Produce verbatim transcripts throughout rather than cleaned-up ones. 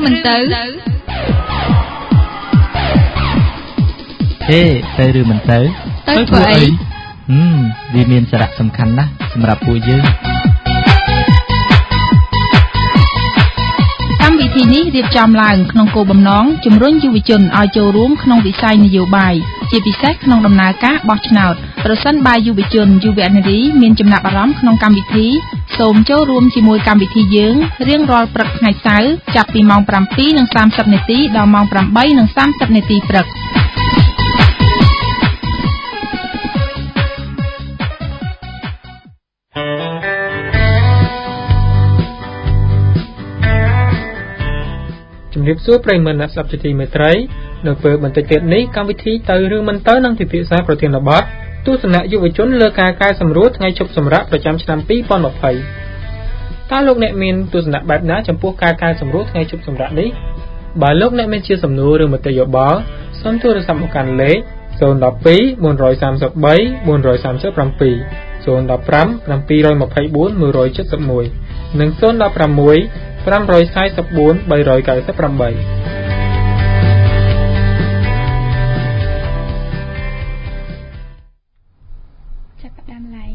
មិនទៅហេទៅឬមិនទៅទៅធ្វើអីហឹមវាមានសារៈសំខាន់ណាស់សម្រាប់ពួកយើងកម្មវិធីនេះរៀបចំឡើងក្នុងគោលបំណងជំរុញយុវជនឲ្យចូលរួមក្នុងវិស័យនយោបាយជាពិសេសក្នុងដំណើរការបោះឆ្នោតប្រសិនបើយុវជនយុវនារីមានចំណាប់អារម្មណ៍ក្នុងកម្មវិធីសូមចូលរួមជាមួយកម្មវិធីយើងរៀងរាល់ព្រឹកថ្ងៃសៅរ៍ចាប់ពីម៉ោង ប្រាំពីរនិងសាមសិប នាទីដល់ម៉ោង ប្រាំបីនិងសាមសិប នាទីព្រឹកជំរាបសួរប្រិយមិត្តអ្នកស្ដាប់ជាទីមេត្រីនៅពេលបន្តិចទៀតនេះកម្មវិធីទៅឬមិនទៅនឹងពិភាក្សាប្រធានបទទស្សនៈយុវជនលើការកែសម្រួលថ្ងៃឈប់សម្រាកប្រចាំឆ្នាំពីរពាន់ម្ភៃតើលោកអ្នកមានទស្សនៈបែបណាចំពោះការកែសម្រួលថ្ងៃឈប់សម្រាកនេះបើលោកអ្នកមានជាសំណួរឬមតិយោបល់សូមទូរស័ព្ទមកកាន់លេខศูนย์ หนึ่ง สอง สี่ สี่ สาม สี่ สี่ สาม สี่ 7 ศูนย์ หนึ่ง ห้า เจ็ด หนึ่ง เจ็ด หนึ่ง និងศูนย์ หนึ่ง หก หก 5 4 4 3 9 8 ចាប់ផ្ដើមឡាយ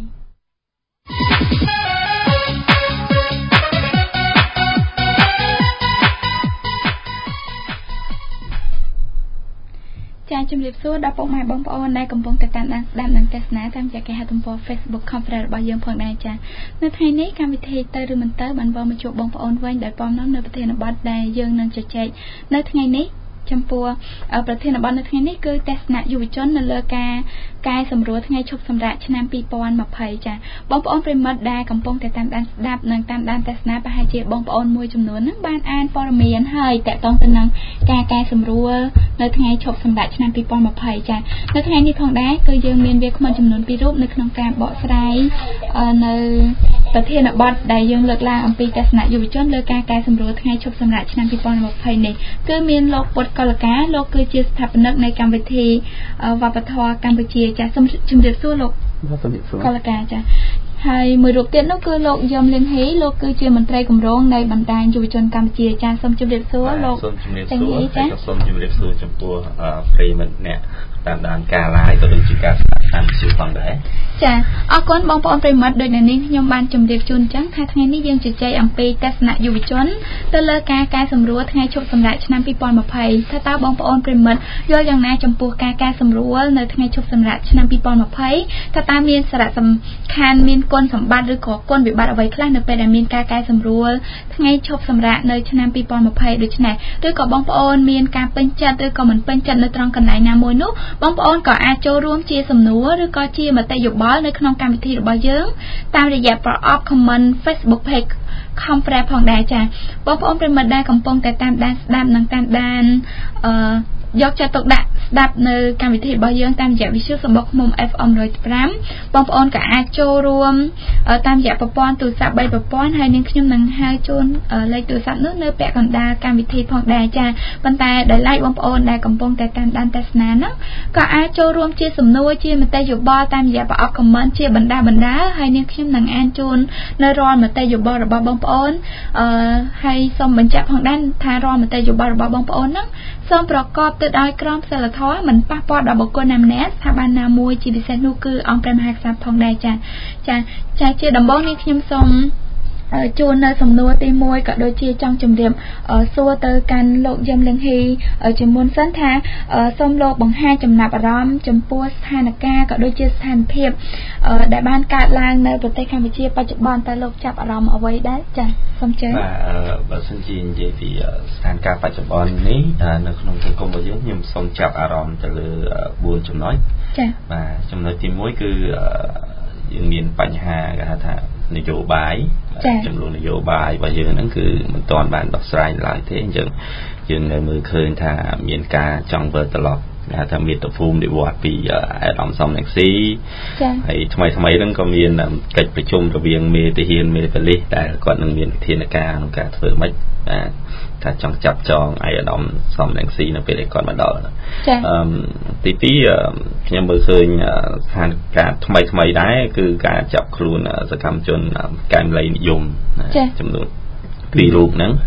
ចាជំរាបសួរដល់ពុកម៉ែបងប្អូនដែលកំពុងតែតាមដានស្ដាប់និងទស្សនាតាមរយៈគេហទំព័រ Facebook Conference របស់យើងផងដែរចានៅថ្ងៃនេះកម្មវិធីទៅឬមិនទៅបានវិលមកជួបបងប្អូនវិញដែលពំនាំនៅប្រធានបទដែលយើងនឹងជជែកនៅថ្ងៃនេះចំពោះប្រធានបទនៅថ្ងៃនេះគឺទស្សនៈយុវជននៅលើការកែសម្រួលថ្ងៃឈប់សម្រាកឆ្នាំពីរពាន់ម្ភៃចាបងប្អូនប្រិមិត្តដែលកំពុងតែតាមដានស្ដាប់និងតាមដានទស្សនាប្រហែលជាបងប្អូនមួយចំនួនហ្នឹងបានអានព័ត៌មានហើយតាក់ទងទៅនឹងការកែសម្រួលនៅថ្ងៃឈប់សម្រាកឆ្នាំពីរពាន់ម្ភៃចានៅថ្ងៃនេះផងដែរគឺយើងមានវាគ្មិនចំនួនពីររូបនៅក្នុងការបកស្រាយនៅប្រធានបទដែលយើងលើកឡើងអំពីទស្សនៈយុវជនលើការកែសម្រួលថ្ងៃឈប់សម្រាកឆ្នាំពីរពាន់ម្ភៃនេះគឺមានលោកពុតកលកាលោកគឺជាស្ថាបនិកនៃកម្មវិធីវប្បធម៌កម្ពុជាចាសូមជម្រាបសួរលោកកលកាចាហើយមួយរូបទៀតនោះគឺលោកយមលៀងហេលោកគឺជាមន្ត្រីគម្រោងនៃបណ្ដាញយុវជនកម្ពុជាចាសូមជម្រាបសួរលោកសូមជម្រាបសួរចាសូមជម្រាបសួរចំពោះប្រិយមិត្តអ្នកតាមដានការ live ក៏ដូចជាការស្ដាប់តាមជាផងដែរចាអរគុណបងប្អូនប្រិយមិត្តដូចនៅនេះខ្ញុំបានជម្រាបជូនអញ្ចឹងថាថ្ងៃនេះយើងជជែកអំពីទស្សនៈយុវជនទៅលើការកែសម្រួលថ្ងៃឈប់សម្រាកឆ្នាំពីរពាន់ម្ភៃថាតើបងប្អូនប្រិយមិត្តយល់យ៉ាងណាចំពោះការកែសម្រួលនៅថ្ងៃឈប់សម្រាកឆ្នាំពីរពាន់ម្ភៃថាតើមានសារៈសំខាន់មានគុណសម្បត្តិឬក៏គុណវិបត្តិអ្វីខ្លះនៅពេលដែលមានការកែសម្រួលថ្ងៃឈប់សម្រាកនៅឆ្នាំពីរពាន់ម្ភៃដូចនេះឬក៏បងប្អូនមានការពេញចិត្តឬក៏មិនពេញចិត្តនៅត្រង់កន្លែងណាមួយនោះបងប្អូនក៏អាចចូលរួមជាសំណួរឬក៏ជាមតិយោបល់នៅក្នុងកម្មវិធីរបស់យើងតាមរយៈប្រអប់ comment Facebook page Conference ផងដែរចាបងប្អូនប្រិមិត្តដែលកំពុងតែតាមដានស្ដាប់និងតាមដានអឺយកចិត្តទុកដាក់ស្ដាប់នៅកម្មវិធីរបស់យើងតាមរយៈវិទ្យុសំបុកឃ្មុំ เอฟ เอ็ม หนึ่งร้อยห้าបងប្អូនក៏អាចចូលរួមតាមរយៈប្រព័ន្ធទូរស័ព្ទបីប្រព័ន្ធហើយនឹងខ្ញុំនឹងហៅជូនលេខទូរស័ព្ទនោះនៅពាក់កណ្ដាលកម្មវិធីផងដែរចាប៉ុន្តែដោយឡែកបងប្អូនដែលកំពុងតែតាមដានទស្សនានោះក៏អាចចូលរួមជាសំណួរជាមតិយោបល់តាមរយៈប្រអប់ comment ជាបណ្ដាបណ្ដាហើយនឹងខ្ញុំនឹងអានជូននៅរាល់មតិយោបល់របស់បងប្អូនអឺហើយសូមបញ្ជាក់ផងដែរថារាល់មតិយោបល់របស់បងប្អូននោះសូមប្រកបទៅដោយក្រមសីលធម៌មិនប៉ះពាល់ដល់បុគ្គលណាម្នាក់ស្ថាប័នណាមួយជាពិសេសនោះគឺអង្គព្រះមហាក្សត្រផងដែរចាចាចាជាដំបូងនេះខ្ញុំសូមជួននៅសំណួរទីមួយក៏ដូចជាចង់ជម្រាបសួរទៅកាន់លោកយមលៀងហេជាមុនសិនថាសូមលោកបង្ហាញចំណាប់អារម្មណ៍ចំពោះស្ថានភាពក៏ដូចជាស្ថានភាពដែលបានកើតឡើងនៅប្រទេសកម្ពុជាបច្ចុប្បន្នតើលោកចាប់អារម្មណ៍អ្វីដែរចាសូមជឿបាទបើសិនជានិយាយពីស្ថានភាពបច្ចុប្បន្ននេះនៅក្នុងសង្គមរបស់យើងខ្ញុំសូមចាប់អារម្មណ៍ទៅលើបួនចំណុចចាបាទចំណុចទីមួយគឺយើងមានបញ្ហាគេហៅថានយោបាយចំនួននយោបាយរបស់យើងហ្នឹងគឺមិនទាន់បានដោះស្រាយឡើយទេអញ្ចឹងយើងនៅមើលឃើញថាមានការចង់វិលត្រឡប់គេថាមាតុភូមិនិវត្តពីអាដាមសំរងស៊ីហើយថ្មីថ្មីហ្នឹងក៏មានកិច្ចប្រជុំរវាងមេទាហានមេប៉ូលីសដែលគាត់នឹងមានវិធានការក្នុងការធ្វើម៉េចបាទថាចង់ចាប់ចងអាដាមសំរងស៊ីនៅពេលដែលគាត់មកដល់អឺទីពីរខ្ញុំមើលឃើញស្ថានភាពថ្មីថ្មីដែរគឺការចាប់ខ្លួនសកម្មជនកែមលៃនិយមចំនួនពីររូបហ្នឹង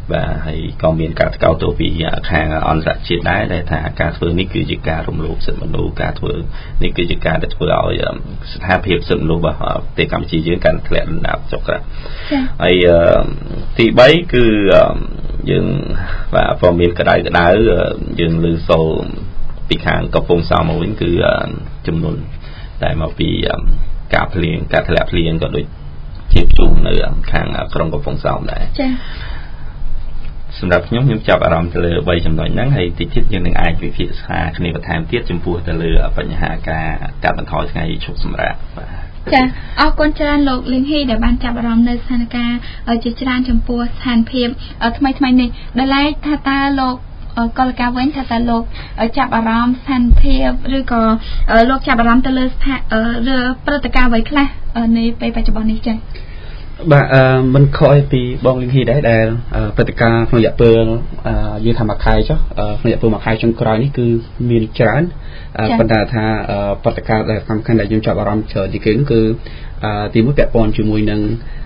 và hay còn miền cả cao tổ vì hàng on ra chết đái để thả cả phương ní cứ chỉ cả rung lục sự mình đủ cả thừa ní cứ chỉ cả để vừa rồi hai hiệp sự lục và họ để cầm chỉ dưới cảnh lẹn đạp chọc cả hay thì bấy cứ dừng và phòng miền cả đại cái đá dừng lư sầu bị hàng cặp phong sao mà vẫn cứ chùm luôn tại mà vì cả liền cả lẹn liền còn đôi chiếc chung nữa hàng trong cặp phong sao nàyสำหรับnhóm nhómจับอารมณ์ตะเลือใบจำนวนนั้นให้ติดทิศยังหนึ่งไอวิพิษาคณิตธรรมเทียบจำพูตะเลือปัญหาการการบรรทอยไงชุกสำรับจ้ะเอาคนจานโลกลิงฮีเดี๋ยวบานจับอารมณ์ในสถานการณ์จิตจานจำพูสถานเพียบทำไมทำไมนี่เดลัยท่าตาโลกกอลกาเว้นท่าตาโลกจับอารมณ์สถานเพียบหรือก็โลกจับอารมณ์ตะเลือเรือปฏิการไว้คล้ายในไปปัจจุบันนี้จ้ะบ่มันคอยปีบองลิงฮีได้แต่ปฏิการของยาเปิลยืนทำมาคายจ้ะของยาเปิลมาคายจนกลายนี่คือมีจานบรรดาท่าปฏิการแต่สำคัญแต่ยังจับอารมณ์เฉยดีขึ้นคือตีมุ้ยแปะปอนจมูกหนึ่ง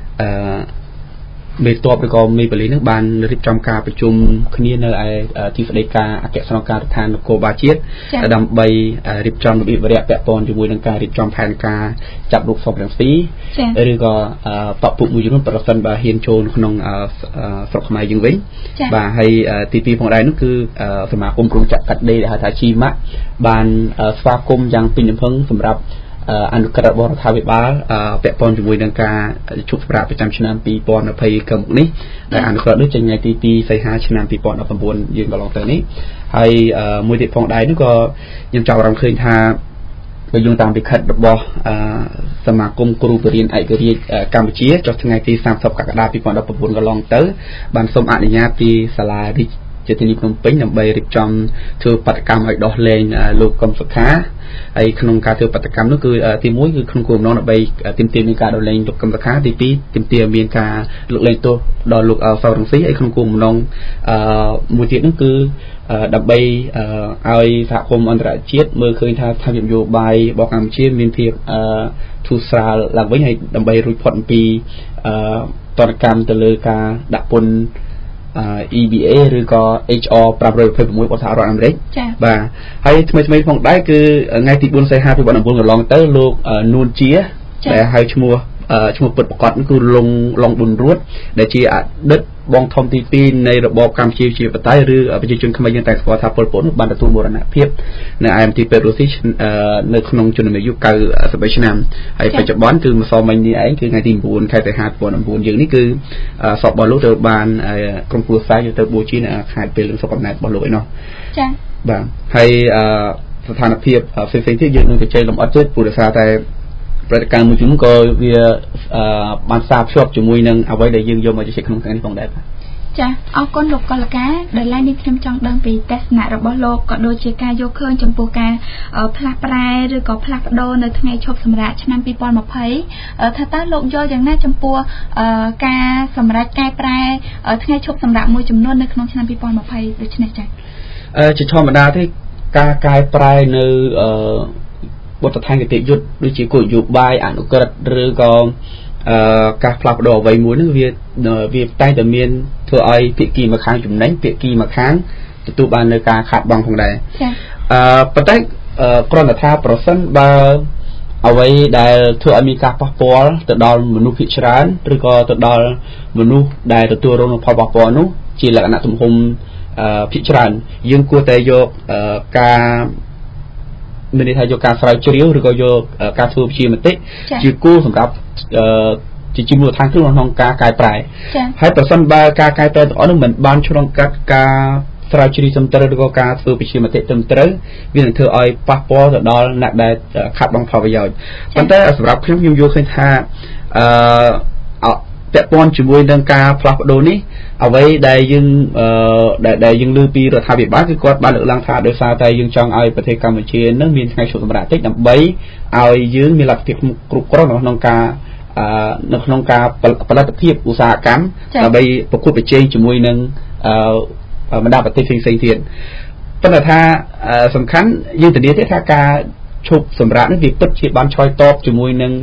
เบตัวประกอบมีบริเวณบานริบจำการประชุมคณีในไอที่สเดกาอาเกสนการทานโกบาเชียดำใบริบจำริบเรียแปะปอนจมูกหนึ่งการริบจำแผนการจับลูกศรอย่างสีหรือก็ปรับปรุงมือจุ่มประสันบาเฮียนโจนขนมสกมายังวิ่งบาให้ทีปีของใดนั่นคือสมาคมกรุงจักรกัดเดย์หาทาชีมะบานสมาคมยังเป็นยังเพิ่งสำหรับอันกระบอกทาวิบาแปะปอนจมูกดังการชุกปราบประจำชนะปีปอนอภัยกำนี้แต่อันกระด้วยจังไงตีปีใส่หาชนะปีปอนอภัยบนยืนกับลองตัวนี้ให้มวยเด็กฟองได้นั่นก็ยังเจ้าเราเคยทาไปยุ่งตามไปขัดบอกสมาคมครูปริญญาไอกรีกัมพูชีจดไงตีสามสัปดาห์ปีปอนอภัยบนก็ลองเตอร์บันสมอนุญาตปีสลาดิจะที่นี่ผมเป็นอย่างใบริบจอมเธอปฏิกรรมไอ้ดอกเลนลูกกำสุขาไอ้ขนมการเธอปฏิกรรมนั่นคือที่มุ้ยคือขนมกลุ่มน้องใบติมเตียมีการดอกเลนลูกกำสุขาที่ปีติมเตียมีการลูกเลนตัวดอกลูกเสารังสีไอ้ขนมกลุ่มน้องมุ้ยที่นั่นคือดับใบไอ้สหคมอันตรายเชียดเมื่อเคยทำทำอย่างโยบายบอกการเชียดมีเพียงทุสราหลักไว้ให้ดับใบรุ่ยผ่อนปีตอนกรรมตะเลกาดับปนอี บี เอ หรือก็ เอช อาร์ ปรับเร็วเพิ่มมวยภาษาอังกฤษบ่าให้ทำไมทำไมพงได้คือไงที่บุญใส่ห้าที่บุญบุญกับลองเตอร์ลูกนูนเชียแต่ให้ชั่วโมงชั่วโมงเปิดประกอบนั่นคือลงลงบุญรุดได้เชียดึดบองทอมตีปีในระบบการเชียร์เชียร์ปัตตาหรือประชาชนขมายังแต่สปอร์ตทัพปลปนบันตุโบราณเพียบในไอเอ็มทีเปรูซิชในขนมจุนในยุคเก่าสมัยชนามไอปัจจุบันคือมาสอบมันนี่ไอคือไงที่บุญใครแต่หาบุญบุญอย่างนี้คือสอบบอลลูกเตอร์บานกรมผู้สายอยู่เตอร์บูชีนะขายเป็นเรื่องสอบแบบไหนบอลลูกเนาะใช่บ้างให้สถานเพียบเฟซที่ยืนในใจลมอัดเจ็ดผู้โดยสารแต่ประการมือจุ่มก็เวียบานซาบชอบจมูกนึงเอาไว้ได้ยืนโยมมาจะเช็คขนมกันที่ตรงได้ปะจ้ะเอาก้นหลบก้อนละแกเดินไล่ดิฉันจังเดินปีเทศนาระบบโลกก็โดยเชื่อการโยกเคลื่อนจมปูการพลักปลายหรือก็พลักโดนในทั้งไงชกสำรับชนะปีปอนมาเพย์ถ้าตาโลกย่ออย่างน่าจมปูการสำรับกายปลายทั้งไงชกสำรับมวยจำนวนในขนมชนะปีปอนมาเพย์โดยชนะใจจะชอบมาดาที่การกายปลายในบททางกิจยุทธหรือจีกุยุบายอนุกรดหรือก็การพลักดอกใบม้วนนึกเวียเวียใต้แต่เมียนเธอไอเปียกีมาค้างจุ่มนั้นเปียกีมาค้างจะตูบานในการขาดบางของใดปัจจัยกรณีท่าโปรเซนบาเอาไว้ได้เธอมีการปะปอลแต่ดอลมนุษย์พิจารณาหรือก็แต่ดอลมนุษย์ได้แต่ตัวเราพอปะปอลนู้จีหลักนักสังคมพิจารณายังกลัวแต่โยกการไม่ได้ทายการสลายเชื้อหรือก็โยการทูบชีมันเตะจีกู้สำหรับจีจีมูทางขึ้นลงการกายปลายให้แต่สันบาการกายปลายอ๋อนึกเหมือนบ้านช่วงการการสลายเชื้อจำเตอร์หรือก็การทูบชีมันเตะจำเตอร์วิธีเธอไอ้ปะปอแต่ดอลนักได้ขัดบังพอประโยชน์ปัจจัยสำหรับขึ้นยูโยขึ้นท่าแต่ปอนจมูกดังการพลับโดนี้เอาไว้ได้ยังได้ได้ยังลือปีรัฐบาลคือกอดบ้านหรือลังท่าโดยซาแต่ยังจังไอประเทศกัมพูชีนั่งมีไงชุดสมรภูมินำใบเอายืนมีหลักฐานกรุบกรอบของนองกาในนองกาประดับเทียบอุตสาหกรรมเอาไปประคุบไปเจงจมูกนึงมันได้ประเทศฟิลิปปินส์ปัญหาสำคัญยืนแต่เดียวที่ท่าการชุบสมรภูมินั้นวิปฏิบัติชอยตอบจมูกนึงเ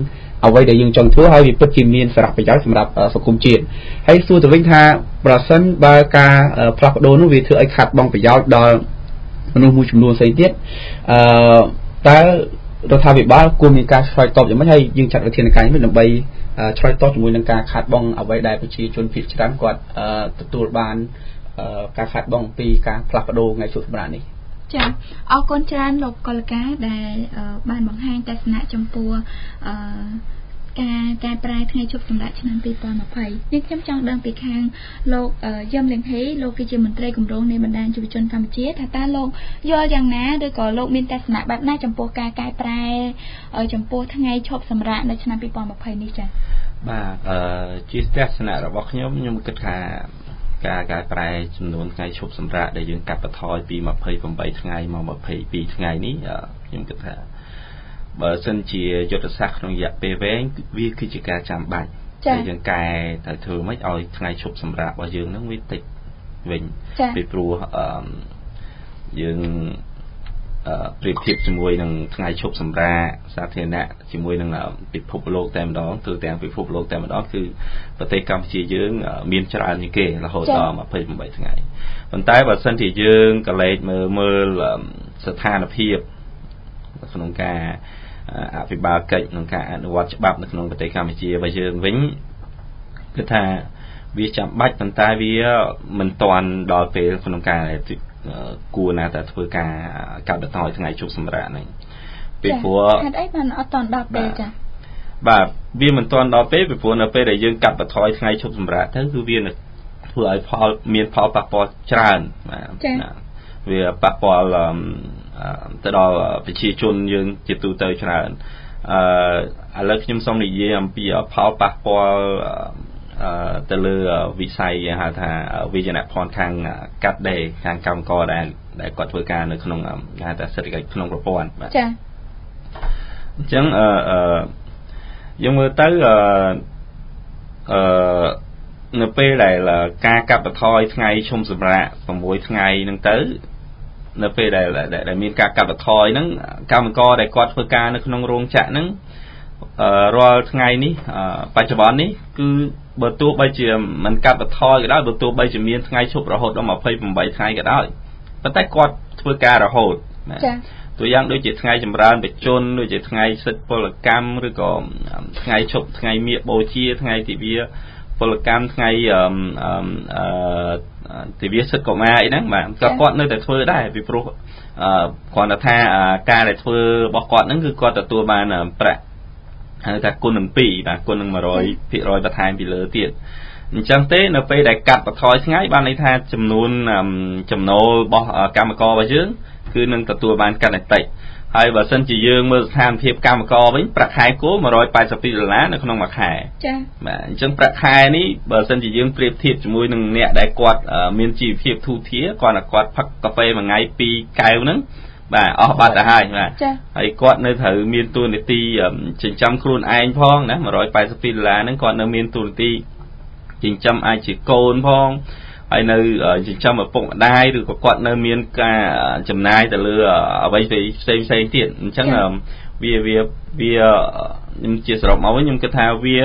អ្វីដែលយើងចង់ធ្វើឲ្យវាពិតជាមានសារៈប្រយោជន៍សម្រាប់សង្គមជាតិហើយសួរទៅវិញថាប្រសិនបើការផ្លាស់ប្ដូរនោះវាធ្វើឲ្យខាត់បងប្រយោជន៍ដល់មនុស្សមួយចំនួនផ្សេងទៀតអឺតើរដ្ឋាភិបាលគួរមានការឆ្លើយតបយ៉ាងម៉េចហើយយើងចាត់វិធានការនេះដើម្បីឆ្លើយតបជាមួយនឹងការខាត់បងអ្វីដែលប្រជាជនភាគច្រើនគាត់ទទួលបានការខាត់បងពីការផ្លាស់ប្ដូរថ្ងៃឈប់សម្រាកនេះចាអរគុណច្រើនលោកកុលការដែលបានបង្ហាញទស្សនៈចំពោះអឺការកែប្រែថ្ងៃឈប់សម្រាកឆ្នាំពីរពាន់ยี่สิบនេះខ្ញុំចង់ដឹងពីខាងលោកយឹមលៀងហេលោកគឺជាមន្ត្រីគម្រោងនៃបណ្ដាញយុវជនកម្ពុជាថាតើលោកយល់យ៉ាងណាឬក៏លោកមានទស្សនៈបែបណាចំពោះការកែប្រែចំពោះថ្ងៃឈប់សម្រាកនៅឆ្នាំពីរពាន់ยี่สิบនេះចា៎បាទអឺជាទស្សនៈរបស់ខ្ញុំខ្ញុំគិតថាការកែប្រែចំនួនថ្ងៃឈប់សម្រាកដែលយើងកាត់បន្ថយពីยี่สิบแปดថ្ងៃមកยี่สิบสองថ្ងៃនេះខ្ញុំគិតថាបើសិនជាយុទ្ធសាស្ត្រក្នុងរយៈពេលវែងវាគឺជាការចាំបាច់ដែលយើងកែត្រូវធ្វើម៉េចឲ្យថ្ងៃឈប់សម្រាករបស់យើងនឹងវាតិចវិញពីព្រោះអឺយើងអឺប្រៀបធៀបជាមួយនឹងថ្ងៃឈប់សម្រាកសាធារណៈជាមួយនឹងពិភពលោកតែម្ដងទូទាំងពិភពលោកតែម្ដងគឺប្រទេសកម្ពុជាយើងមានច្រើនជាងគេរហូតដល់ยี่สิบแปดថ្ងៃប៉ុន្តែបើសិនជាយើងកលេចមើលមើលស្ថានភាពក្នុងការអភិបាលកិច្ចក្នុងការអនុវត្តច្បាប់នៅក្នុងប្រទេសកម្ពុជារបស់យើងវិញគឺថាវាចាំបាច់ប៉ុន្តែវាមិនទាន់ដល់ពេលក្នុងការគួរណាតែធ្វើការកាត់បន្ថយថ្ងៃឈប់សម្រាកហ្នឹងពីព្រោះហេតុអីបានអត់ទាន់ដល់ពេលចា៎បាទវាមិនទាន់ដល់ពេលពីព្រោះនៅពេលដែលយើងកាត់បន្ថយថ្ងៃឈប់សម្រាកទៅគឺវាធ្វើឲ្យផលមានផលប៉ះពាល់ច្រើនបាទវាប៉ះពាល់ទៅដល់ប្រជាជនយើងជាទូទៅច្រើនអឺឥឡូវខ្ញុំសូមនិយាយអំពីផលប៉ះពាល់ទៅលើវិស័យហៅថាវិញ្ញាណភ័ណ្ឌខាងកាត់ដេរខាងកម្មករដែលដែលគាត់ធ្វើការនៅក្នុងហៅថាសេដ្ឋកិច្ចក្នុងប្រព័ន្ធបាទចា៎អញ្ចឹងអឺអឺយើងមើលទៅអឺអឺនៅពេលដែលការកាត់បន្ថយថ្ងៃឈប់សម្រាកsáuថ្ងៃហ្នឹងទៅនៅពេលដែលដែលមានការកាត់បន្ថយហ្នឹងកម្មករដែលគាត់ធ្វើការនៅក្នុងរោងចក្រហ្នឹងរាល់ថ្ងៃនេះបច្ចុប្បន្ននេះគឺបើទោះបីជាមិនកាត់បន្ថយក៏ដោយបើទោះបីជាមានថ្ងៃឈប់រហូតដល់ยี่สิบแปดថ្ងៃក៏ដោយប៉ុន្តែគាត់ធ្វើការរហូតចា៎តួយ៉ាងដូចជាថ្ងៃចម្រើនបជនដូចជាថ្ងៃសិទ្ធិពលកម្មឬក៏ថ្ងៃឈប់ថ្ងៃមាឃបូជាថ្ងៃទិវាពលកម្មថ្ងៃអឺអឺទិវាសិទ្ធិកុមារអីហ្នឹងបាទក៏គាត់នៅតែធ្វើដែរពីព្រោះអឺគ្រាន់តែថាការដែលធ្វើរបស់គាត់ហ្នឹងគឺគាត់ទទួលបានប្រាក់ហៅថាគុណនឹងពីរបាទគុណនឹងone hundredភាគរយបន្ថែមពីលើទៀតអញ្ចឹងទេនៅពេលដែលកាត់បន្ថយថ្ងៃបានន័យថាចំនួនចំណូលរបស់កម្មកររបស់យើងគឺនឹងទទួលបានកាន់តែតិចហើយបើសិនជាយើងមើលស្ថានភាពកម្មករវិញប្រាក់ខែគោលone hundred eighty-twoដុល្លារនៅក្នុងមួយខែចា៎បាទអញ្ចឹងប្រាក់ខែនេះបើសិនជាយើងប្រៀបធៀបជាមួយនឹងអ្នកដែលគាត់មានជីវភាពធូរធារគាត់គាត់ផឹកកាហ្វេមួយថ្ងៃពីរកែវហ្នឹងបាទអស់បាត់ទៅហើយបាទហើយគាត់នៅត្រូវមានតួនាទីចិញ្ចឹមខ្លួនឯងផងណាone hundred eighty-twoដុល្លារហ្នឹងគាត់នៅមានតួនាទីចិញ្ចឹមអាចជាកូនផងហើយនៅចិញ្ចឹមឪពុកម្ដាយឬក៏គាត់នៅមានការចំណាយទៅលើអ្វីផ្សេងផ្សេងទៀតអញ្ចឹងវាវាវាខ្ញុំជាសរុបមកវិញខ្ញុំគិតថាវា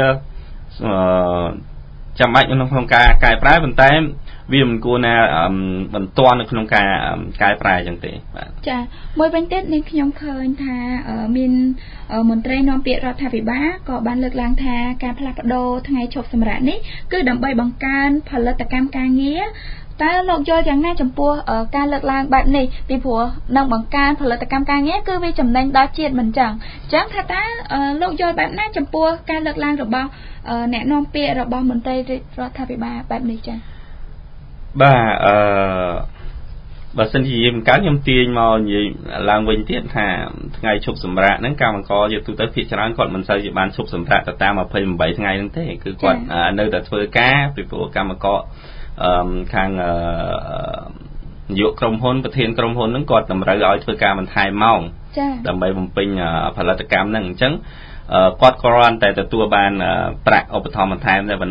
ចាំបាច់ក្នុងក្នុងការកែប្រែប៉ុន្តែវាមិនគួរណាមិនទាន់នៅក្នុងការកែប្រែអញ្ចឹងទេបាទចាមួយវិញទៀតនេះខ្ញុំឃើញថាមានមន្ត្រីនាំពាក្យរដ្ឋាភិបាលក៏បានលើកឡើងថាការផ្លាស់ប្ដូរថ្ងៃឈប់សម្រាកនេះគឺដើម្បីបង្កើនផលិតកម្មការងារតើលោកយល់យ៉ាងណាចំពោះការលើកឡើងបែបនេះពីព្រោះនឹងបង្កើនផលិតកម្មការងារគឺវាចំណេញដល់ជាតិមិនចឹងអញ្ចឹងថាតើលោកយល់បែបណាចំពោះការលើកឡើងរបស់អ្នកនាំពាក្យរបស់មន្ត្រីរដ្ឋាភិបាលបែបនេះចា៎បាទអឺបើសិនជាយើងកើតខ្ញុំទាញមកនិយាយឡើងវិញទៀតថាថ្ងៃឈប់សម្រាកហ្នឹងកម្មករយកទូទៅភាគច្រើនគាត់មិនសូវជាបានឈប់សម្រាកទៅតាមยี่สิบแปดថ្ងៃហ្នឹងទេគឺគាត់នៅតែធ្វើការពីព្រោះកម្មករអឺខាងនាយកក្រុមហ៊ុនប្រធានក្រុមហ៊ុនហ្នឹងគាត់តម្រូវឲ្យធ្វើការបន្ថែមម៉ោងដើម្បីបំពេញផលិតកម្មហ្នឹងអញ្ចឹងគាត់គ្រាន់តែទទួលបានប្រាក់ឧបត្ថម្ភបន្ថែមតែប៉ុណ្ណោះ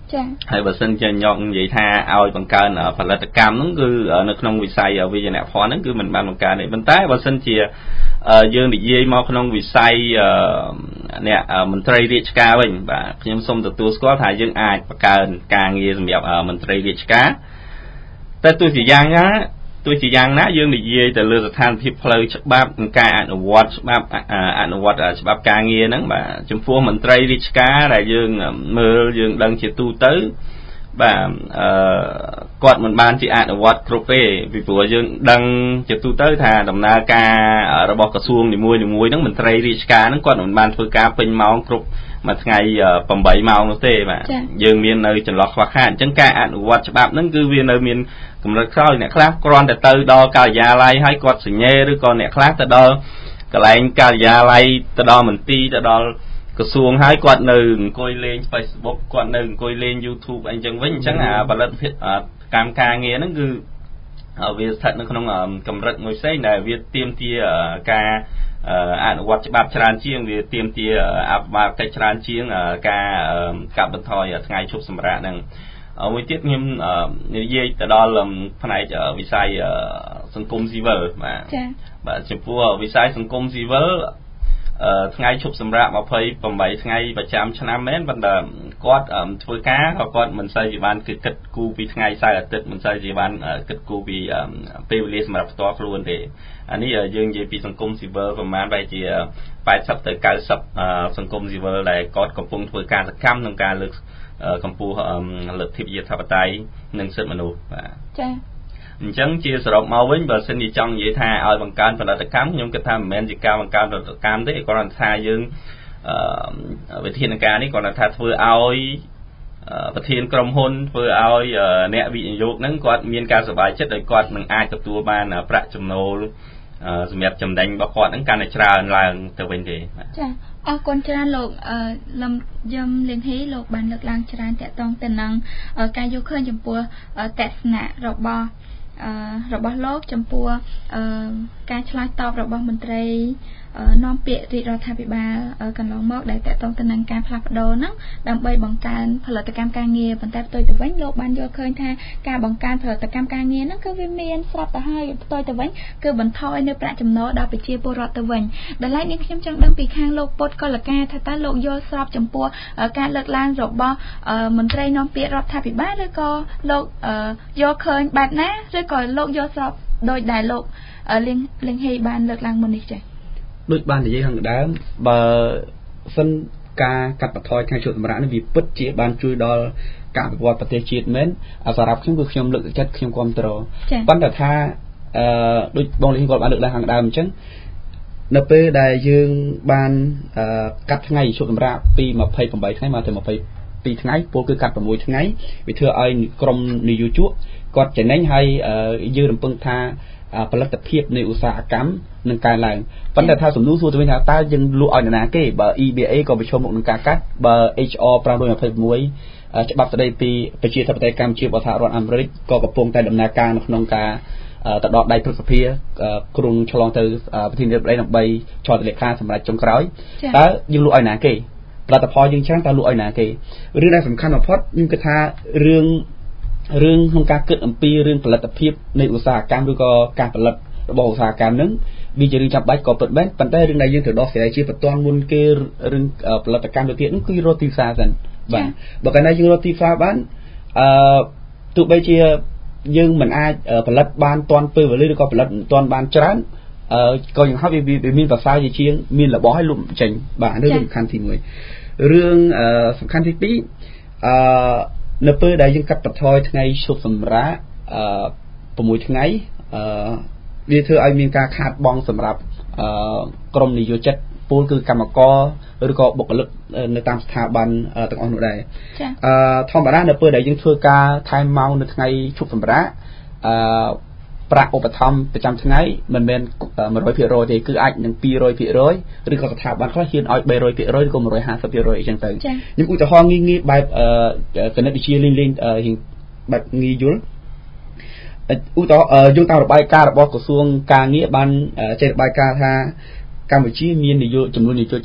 ចា៎ហើយបើសិនជាញោមនិយាយថាឲ្យបង្កើនផលិតកម្មហ្នឹងគឺនៅក្នុងវិស័យវិញ្ញាណភ័ណ្ឌហ្នឹងគឺមិនបានបង្កើនទេប៉ុន្តែបើសិនជាយើងនិយាយមកក្នុងវិស័យអ្នកមន្ត្រីរាជការវិញបាទខ្ញុំសូមទទួលស្គាល់ថាយើងអាចបង្កើនការងារសម្រាប់មន្ត្រីរាជការតែទោះជាយ៉ាងណាទោះជាយ៉ាងណាយើងនិយាយទៅលើស្ថានភាពផ្លូវច្បាប់និងការអនុវត្តច្បាប់អនុវត្តច្បាប់ការងារហ្នឹងបាទចំពោះមន្ត្រីរាជការដែលយើងមើលយើងដឹងជាទូទៅបាទអឺគាត់មិនបានជាអនុវត្តគ្រប់ទេពីព្រោះយើងដឹងជាទូទៅថាដំណើរការរបស់ក្រសួងនីមួយៗហ្នឹងមន្ត្រីរាជការហ្នឹងគាត់មិនបានធ្វើការពេញម៉ោងគ្រប់មួយថ្ងៃeightម៉ោងនោះទេបាទយើងមាននៅចន្លោះខ្វះខាតអញ្ចឹងការអនុវត្តច្បាប់ហ្នឹងគឺវានៅមានកម្រិតក្រោយអ្នកខ្លះគ្រាន់តែទៅដល់ការិយាល័យហើយគាត់សញ្ញេឬក៏អ្នកខ្លះទៅដល់កន្លែងការិយាល័យទៅដល់មន្ទីរទៅដល់ក្រសួងហើយគាត់នៅអង្គុយលេង Facebook គាត់នៅអង្គុយលេង YouTube អីចឹងវិញអញ្ចឹងអាផលិតភាពកម្មការងារហ្នឹងគឺវាស្ថិតនៅក្នុងកម្រិតមួយផ្សេងដែលវាទាមទារការអនុវត្តច្បាប់ច្រើនជាងវាទាមទារអភិបាលកិច្ចច្រើនជាងការកាត់បន្ថយថ្ងៃឈប់សម្រាកហ្នឹងមួយទៀតខ្ញុំនិយាយទៅដល់ផ្នែកវិស័យសង្គមស៊ីវិលបាទចា៎បាទចំពោះវិស័យសង្គមស៊ីវិលថ្ងៃឈប់សម្រាកtwenty-eightថ្ងៃប្រចាំឆ្នាំមែនប៉ុន្តែគាត់ធ្វើការក៏គាត់មិនសូវជាបានគិតគូរពីថ្ងៃសៅរ៍អាទិត្យមិនសូវជាបានគិតគូរពីពេលវេលាសម្រាប់ផ្ទាល់ខ្លួនទេអានេះយើងនិយាយពីសង្គមស៊ីវិលប្រហែលបែរជាeightyទៅninetyសង្គមស៊ីវិលដែលគាត់កំពុងធ្វើការសកម្មក្នុងការលើកកម្ពុជាលទ្ធិប្រជាធិបតេយ្យនិងសិទ្ធិមនុស្សបាទចា៎អញ្ចឹងជាសរុបមកវិញបើសិនជាចង់និយាយថាឲ្យបង្កើនផលិតកម្មខ្ញុំគិតថាមិនមែនជាការបង្កើនផលិតកម្មទេគ្រាន់តែថាយើងវិធានការនេះគ្រាន់តែថាធ្វើឲ្យប្រធានក្រុមហ៊ុនធ្វើឲ្យអ្នកវិនិយោគហ្នឹងគាត់មានការសប្បាយចិត្តដោយគាត់នឹងអាចទទួលបានប្រាក់ចំណូលសម្រាប់ចំណេញរបស់គាត់ហ្នឹងកាន់តែច្រើនឡើងទៅវិញទេចា៎អរគុណច្រើនលោកលំយឹមលៀងហ៊ីលោកបានលើកឡើងច្រើនតាក់ទងទៅនឹងការយកឃើញចំពោះទស្សនៈរបស់របស់លោកចំពោះការឆ្លើយតបរបស់មន្ត្រីនាំពាក្យរាជរដ្ឋាភិបាលកន្លងមកដែលតាក់ទងទៅនឹងការផ្លាស់ប្ដូរហ្នឹងដើម្បីបង្កើនផលិតកម្មការងារប៉ុន្តែផ្ទុយទៅវិញលោកបានយល់ឃើញថាការបង្កើនផលិតកម្មការងារហ្នឹងគឺវាមានស្រាប់ទៅហើយផ្ទុយទៅវិញគឺបន្ថយនៅប្រាក់ចំណូលដល់ប្រជាពលរដ្ឋទៅវិញដល់ឡែកនេះខ្ញុំចង់ដឹងពីខាងលោកពុតកុលការថាតើលោកយល់ស្របចំពោះការលើកឡើងរបស់មន្ត្រីនាំពាក្យរដ្ឋាភិបាលឬក៏លោកយល់ឃើញបែបណាឬក៏លោកយល់ស្របដោយដែលលោកលៀងលៀងហ៊ីបានលើកឡើងមុននេះចេះដូចបាននិយាយខាងដើមបើសិនការកាត់បន្ថយថ្ងៃឈប់សម្រាកនេះវាពិតជាបានជួយដល់ការអភិវឌ្ឍប្រទេសជាតិមែនសម្រាប់ខ្ញុំគឺខ្ញុំលើកទឹកចិត្តខ្ញុំគាំទ្រប៉ុន្តែថាអឺដូចបងលីងគាត់បានលើកឡើងខាងដើមអញ្ចឹងនៅពេលដែលយើងបានកាត់ថ្ងៃឈប់សម្រាកពីtwenty-eightថ្ងៃមកទៅtwenty-twoថ្ងៃពលគឺកាត់sixថ្ងៃវាធ្វើឲ្យក្រុមនយោជកគាត់ចំណេញហើយយើងរំពឹងថាផលិតភាពនៃឧស្សាហកម្មនឹងកើនឡើងប៉ុន្តែថាសំណួរសួរទៅវិញថាតើយើងលក់ឲ្យនរណាគេបើ E B A ក៏ប្រឈមមុខនឹងការកាត់បើ H R five twenty-sixច្បាប់ស្តីពីប្រជាធិបតេយ្យកម្ពុជារបស់សហរដ្ឋអាមេរិកក៏កំពុងតែដំណើរការនៅក្នុងការទៅដល់ដៃព្រឹទ្ធសភាគ្រងឆ្លងទៅប្រធានាធិបតីដើម្បីចោទលេខាសម្រាប់ចុងក្រោយតើយើងលក់ឲ្យណាគេផលិតផលយើងច្រើនតើលក់ឲ្យណាគេរឿងដែលសំខាន់បំផុតខ្ញុំគិតថារឿងរឿងក្នុងការគិតអំពីរឿងផលិតភាពនៃឧស្សាហកម្មឬក៏ការផលិតរបស់ឧស្សាហកម្មហ្នឹងវាជារឿងចាំបាច់ក៏ពិតមែនប៉ុន្តែរឿងដែលយើងត្រូវដោះស្រាយជាបន្ទាន់មុនគេរឿងផលិតកម្មទៅទៀតហ្នឹងគឺរកទីផ្សារសិនបាទបើកាលណាយើងរកទីផ្សារបានអឺទោះបីជាយើងមិនអាចផលិតបានទាន់ពេលវេលាឬក៏ផលិតមិនទាន់បានច្រើនអឺក៏យ៉ាងហោចវាមានប្រសើរជាងមានរបស់ឲ្យលក់ចេញបាទនេះសំខាន់ទីoneរឿងសំខាន់ទីtwoអឺនៅពេលដែលយើងកាត់បន្ថយថ្ងៃឈប់សម្រាកអឺsixថ្ងៃអឺវាធ្វើឲ្យមានការខាតបង់សម្រាប់អឺក្រុមនិយោជិតពលគឺកម្មករឬក៏បុគ្គលិកនៅតាមស្ថាប័នទាំងអស់នោះដែរអឺធម្មតានៅពេលដែលយើងធ្វើការថែមម៉ោងនៅថ្ងៃឈប់សម្រាកអឺប្រាក់ឧបត្ថម្ភប្រចាំថ្ងៃមិនមែនone hundred percentទេគឺអាចនឹងtwo hundred percentឬក៏ស្ថាប័នខ្លះហ៊ានឲ្យthree hundred percentឬក៏one hundred fifty percentអញ្ចឹងទៅខ្ញុំឧទាហរណ៍ងាយងាយបែបគណិតវិទ្យាលេងលេងបែបងាយយល់ឧទាហរណ៍យោងតាមរបាយការណ៍របស់ក្រសួងការងារបានចេញរបាយការណ៍ថាកម្ពុជាមាននយោបាយចំនួននយោជិត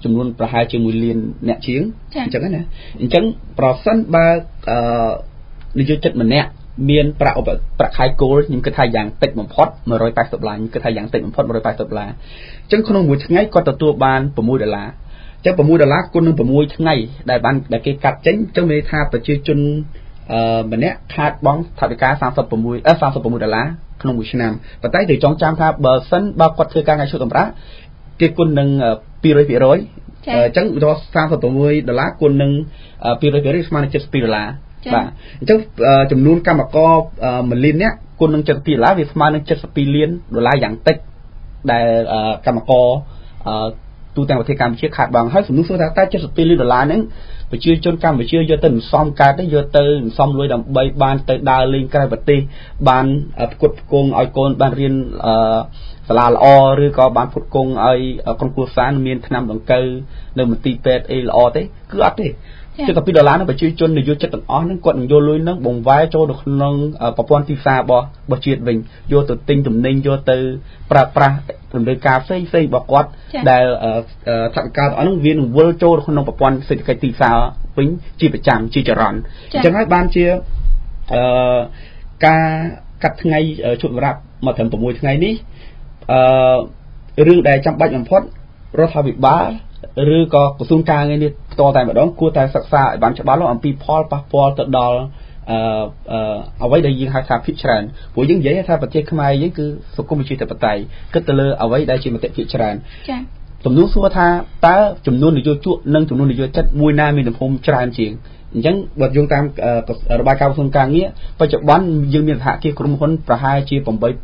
ចំនួនប្រហែលជាមួយលានអ្នកជាងអញ្ចឹងណាអញ្ចឹងប្រសិនបើអឺនិយោជិតម្នាក់មានប្រាក់ប្រាក់ខែគោលខ្ញុំគិតថាយ៉ាងតិចបំផុតone hundred eightyដុល្លារខ្ញុំគិតថាយ៉ាងតិចបំផុតone hundred eightyដុល្លារអញ្ចឹងក្នុងមួយថ្ងៃគាត់ទទួលបានsixដុល្លារអញ្ចឹងsixដុល្លារគុណនឹងsixថ្ងៃដែលបានដែលគេកាត់ចេញអញ្ចឹងមានថាប្រជាជនអឺម្នាក់ខាតបង់ថវិកាthirty-sixអឺthirty-sixដុល្លារក្នុងមួយឆ្នាំប៉ុន្តែត្រូវចងចាំថាបើសិនបើគាត់ធ្វើការថ្ងៃឈប់សម្រាកគេគុណនឹងtwo hundred percent អញ្ចឹងឧទាហរណ៍thirty-sixដុល្លារគុណនឹងtwo hundred percent ស្មើនឹងseventy-twoដុល្លារបាទអញ្ចឹងចំនួនកម្មករមួយលាននាក់គុណនឹងseventy-twoដុល្លារវាស្មើនឹងseventy-twoលានដុល្លារយ៉ាងតិចដែលកម្មករទូទាំងប្រទេសកម្ពុជាខាតបង់ហើយសំណួរសួរថាតែseventy-twoលានដុល្លារហ្នឹងប្រជាជនកម្ពុជាយកទៅសន្សំកើតទេយកទៅសន្សំលុយដើម្បីបានទៅដើរលេងក្រៅប្រទេសបានផ្គត់ផ្គង់ឲ្យកូនបានរៀនសាលាល្អឬក៏បានផ្គត់ផ្គង់ឲ្យក្រុមគ្រួសារមានថ្នាំដង្កូវនៅមន្ទីរពេទ្យអីល្អទេគឺអត់ទេseventy-twoដុល្លារហ្នឹងប្រជាជននិយោជិតទាំងអស់ហ្នឹងគាត់នឹងយកលុយហ្នឹងបង្វែរចូលទៅក្នុងប្រព័ន្ធទីផ្សាររបស់របស់ជាតិវិញយកទៅទិញទំនិញយកទៅប្រើប្រាស់តម្រូវការផ្សេងផ្សេងរបស់គាត់ដែលថវិកាទាំងអស់ហ្នឹងវានឹងវិលចូលក្នុងប្រព័ន្ធសេដ្ឋកិច្ចទីផ្សារវិញជាប្រចាំជាចរន្តអញ្ចឹងហើយបានជាអឺការកាត់ថ្ងៃជប់សម្រាប់មកត្រឹមsixថ្ងៃនេះអឺរឿងដែលចាំបាច់បំផុតរដ្ឋាភិបាលឬក៏ក្រសួងការងារនេះផ្ទាល់តែម្ដងគួរតែសិក្សាឲ្យបានច្បាស់លាស់អំពីផលប៉ះពាល់ទៅដល់អឺអឺអ្វីដែលយើងហៅថាភាគច្រើនព្រោះយើងនិយាយថាប្រទេសខ្មែរយើងគឺសង្គមប្រជាធិបតេយ្យគិតទៅលើអ្វីដែលជាមតិភាគច្រើនចា៎ទំនួលសួរថាតើចំនួននយោជកនិងចំនួននយោជិតមួយណាមានទំហំច្រើនជាងអញ្ចឹងបើយោងតាមរបាយការណ៍ក្រសួងការងារបច្ចុប្បន្នយើងមានសហគមន៍ក្រុមហ៊ុនប្រហែលជាeight thousandអឺeight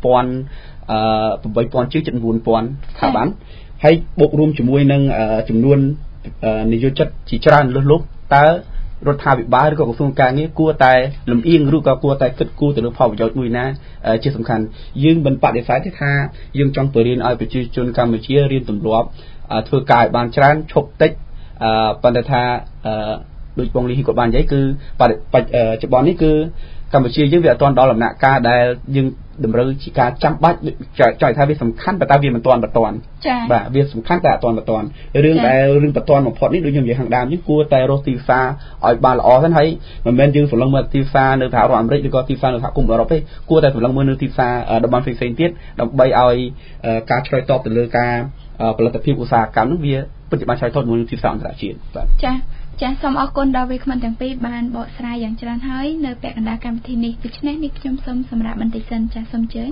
thousandជាងnine thousandស្ថាប័នហើយបូករួមជាមួយនឹងចំនួននយោជិតជាច្រើនលើសលប់តើរដ្ឋាភិបាលឬក៏ក្រសួងការងារគួរតែលំអៀងឬក៏គួរតែគិតគូរទៅលើផលប្រយោជន៍មួយណាជាសំខាន់យើងមិនបដិសេធទេថាយើងចង់បរៀនឲ្យប្រជាជនកម្ពុជារៀនទម្លាប់ធ្វើការឲ្យបានច្រើនឈប់តិចប៉ុន្តែថាដូចបងលីគាត់បាននិយាយគឺបច្ចុប្បន្ននេះគឺកម្ពុជាយើងវាអត់ទាន់ដល់ដំណាក់កាលដែលយើងតម្រូវជាការចាំបាច់ចង់ថាវាសំខាន់ប៉ុន្តែវាមិនទាន់បតាន់បាទវាសំខាន់តែអត់ទាន់បតាន់រឿងដែលរឿងបតាន់បំផុតនេះដូចខ្ញុំនិយាយខាងដើមនេះគួរតែរកទីផ្សារឲ្យបានល្អសិនហើយមិនមែនយើងសម្លឹងមើលទីផ្សារនៅសហរដ្ឋអាមេរិកឬក៏ទីផ្សារនៅសហគមន៍អឺរ៉ុបទេគួរតែសម្លឹងមើលនៅទីផ្សារតំបន់ផ្សេងៗទៀតដើម្បីឲ្យការឆ្លើយតបទៅលើការផលិតភាពឧស្សាហកម្មនោះវាពិតជាបានឆ្លើយតបជាមួយទីផ្សារអន្តរជាតិបាទចា៎ចាសសូមអរគុណដល់វាគ្មិនទាំងពីរបានបកស្រាយយ៉ាងច្រើនហើយនៅពាក់កណ្ដាលកម្មវិធីនេះដូច្នេះនេះខ្ញុំសូមសម្រាប់បន្តិចសិនចាសសូមជើញ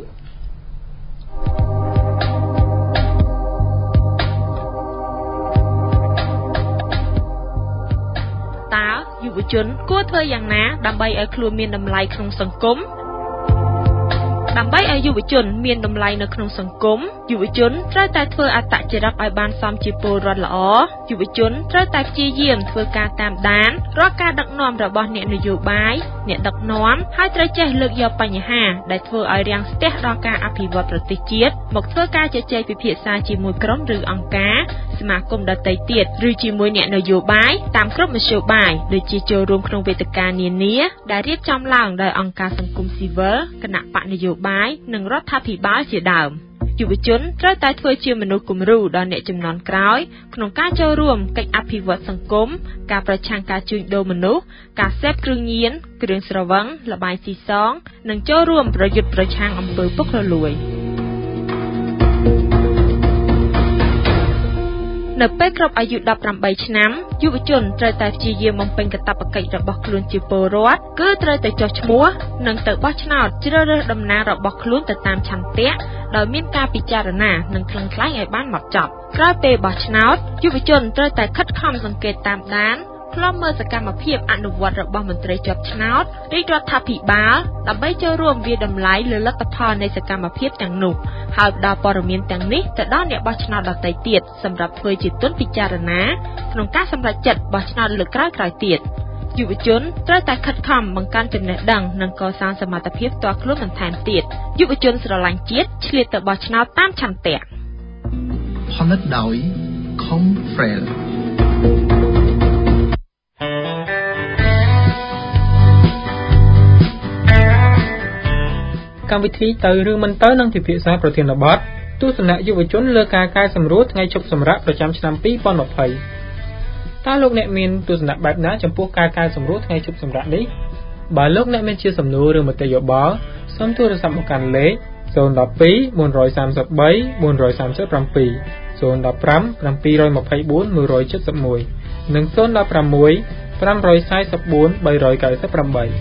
តើយុវជនគួរធ្វើយ៉ាងណាដើម្បីឲ្យខ្លួនមានតម្លៃក្នុងសង្គមដើម្បីឲ្យយុវជនមានតម្លៃនៅក្នុងសង្គមយុវជនត្រូវតែធ្វើអត្តចរិតឲ្យបានសមជាពលរដ្ឋល្អយុវជនត្រូវតែព្យាយាមធ្វើការតាមដានរាល់ការដឹកនាំរបស់អ្នកនយោបាយអ្នកដឹកនាំហើយត្រូវចេះលើកយកបញ្ហាដែលធ្វើឲ្យរាំងស្ទះដល់ការអភិវឌ្ឍប្រទេសជាតិមកធ្វើការជជែកពិភាក្សាជាមួយក្រុមឬអង្គការសមាគមដទៃទៀតឬជាមួយអ្នកនយោបាយតាមគ្រប់មធ្យោបាយដូចជាចូលរួមក្នុងវេទិកានានាដែលរៀបចំឡើងដោយអង្គការសង្គមស៊ីវិលគណៈបកនយោបាយនិងរដ្ឋាភិបាលជាដើមយុវជនត្រូវតែធ្វើជាមនុស្សគំរូដល់អ្នកជំនាន់ក្រោយក្នុងការចូលរួមកិច្ចអភិវឌ្ឍសង្គមការប្រឆាំងការជួញដូរមនុស្សការសេពគ្រឿងញៀនគ្រឿងស្រវឹងល្បែងស៊ីសងនិងចូលរួមប្រយុទ្ធប្រឆាំងអំពើពុករលួយនៅពេលគ្រប់អាយុeighteenឆ្នាំយុវជនត្រូវតែព្យាយាមបំពេញកាតព្វកិច្ចរបស់ខ្លួនជាពលរដ្ឋគឺត្រូវតែចុះឈ្មោះនិងទៅបោះឆ្នោតជ្រើសរើសតំណាងរបស់ខ្លួនទៅតាមឆន្ទៈដោយមានការពិចារណានិងខ្លឹងខ្លែងឲ្យបានហ្មត់ចត់ក្រោយពេលបោះឆ្នោតយុវជនត្រូវតែខិតខំសង្កេតតាមដានខ្លំមើលសកម្មភាពអនុវត្តរបស់មន្ត្រីជាប់ឆ្នោតរាជរដ្ឋាភិបាលដើម្បីចូលរួមវាតម្លៃលើលទ្ធផលនៃសកម្មភាពទាំងនោះហើយផ្ដល់ព័ត៌មានទាំងនេះទៅដល់អ្នកបោះឆ្នោតដទៃទៀតសម្រាប់ធ្វើជាទុនពិចារណាក្នុងការសម្រេចចិត្តបោះឆ្នោតលើកក្រោយៗទៀតយុវជនត្រូវតែខិតខំបង្កើនចំណេះដឹងនិងកសាងសមត្ថភាពផ្ទាល់ខ្លួនបន្ថែមទៀតយុវជនស្រឡាញ់ជាតិឆ្លៀតទៅបោះឆ្នោតតាមឆន្ទៈផលិតដោយ Confrel កម្មវិធីទៅឬមិនទៅនឹងពិភាក្សាប្រធានបទទស្សនៈយុវជនលើការកែសម្រួលថ្ងៃឈប់សម្រាកប្រចាំឆ្នាំពីរពាន់ยี่สิบតើលោកអ្នកមានទស្សនៈបែបណាចំពោះការកែសម្រួលថ្ងៃឈប់សម្រាកនេះបើលោកអ្នកមានជាសំណួរឬមតិយោបល់សូមទូរស័ព្ទមកកាន់លេខศูนย์ หนึ่ง สอง สี่ สี่ สาม สี่ สี่ สาม เจ็ด ศูนย์ หนึ่ง ห้า เจ็ด สี่ หนึ่ง เจ็ด เจ็ด หนึ่ง หนึ่ง สี่ หนึ่ง เจ็ด หนึ่ง ห้า สี่ สี่ ห้า เจ็ด สี่ แปด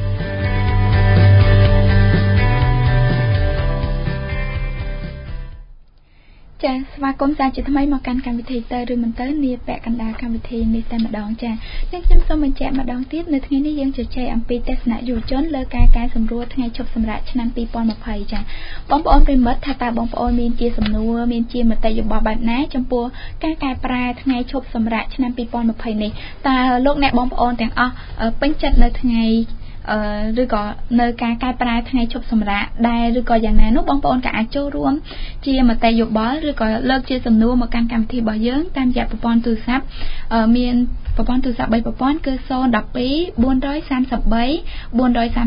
ចាស្វាគមន៍សាជាថ្មីមកកាន់កម្មវិធីទៅឬមិនទៅនាពាក់កណ្ដាលកម្មវិធីនេះតែម្ដងចាខ្ញុំខ្ញុំសូមបញ្ជាក់ម្ដងទៀតនៅថ្ងៃនេះយើងជជែកអំពីទស្សនៈយុវជនលើការកែសម្រួលថ្ងៃឈប់សម្រាកឆ្នាំពីរពាន់ยี่สิบចាបងប្អូនប្រិមិត្តថាតើបងប្អូនមានជាសំណួរមានជាមតិយោបល់បែបណាចំពោះការកែប្រែថ្ងៃឈប់សម្រាកឆ្នាំពីរពាន់ยี่สิบនេះតើលោកអ្នកបងប្អូនទាំងអស់ពេញចិត្តនៅថ្ងៃអឺឬក៏នៅការកែប្រែថ្ងៃឈប់សម្រាកដែរឬក៏យ៉ាងណានោះបងប្អូនក៏អាចចូលរួមជាមតិយោបល់ឬក៏លើកជាសំណួរមកកាន់កម្មវិធីរបស់យើងតាមរយៈប្រព័ន្ធទូរស័ព្ទមានប្រព័ន្ធទូរស័ព្ទបីប្រព័ន្ធគឺศูนย์ หนึ่ง สอง สี่ สี่ สาม สี่ สี่ สาม เจ็ด สี่ หนึ่ง ห้า เจ็ด สี่ หนึ่ง ห้า เจ็ด สี่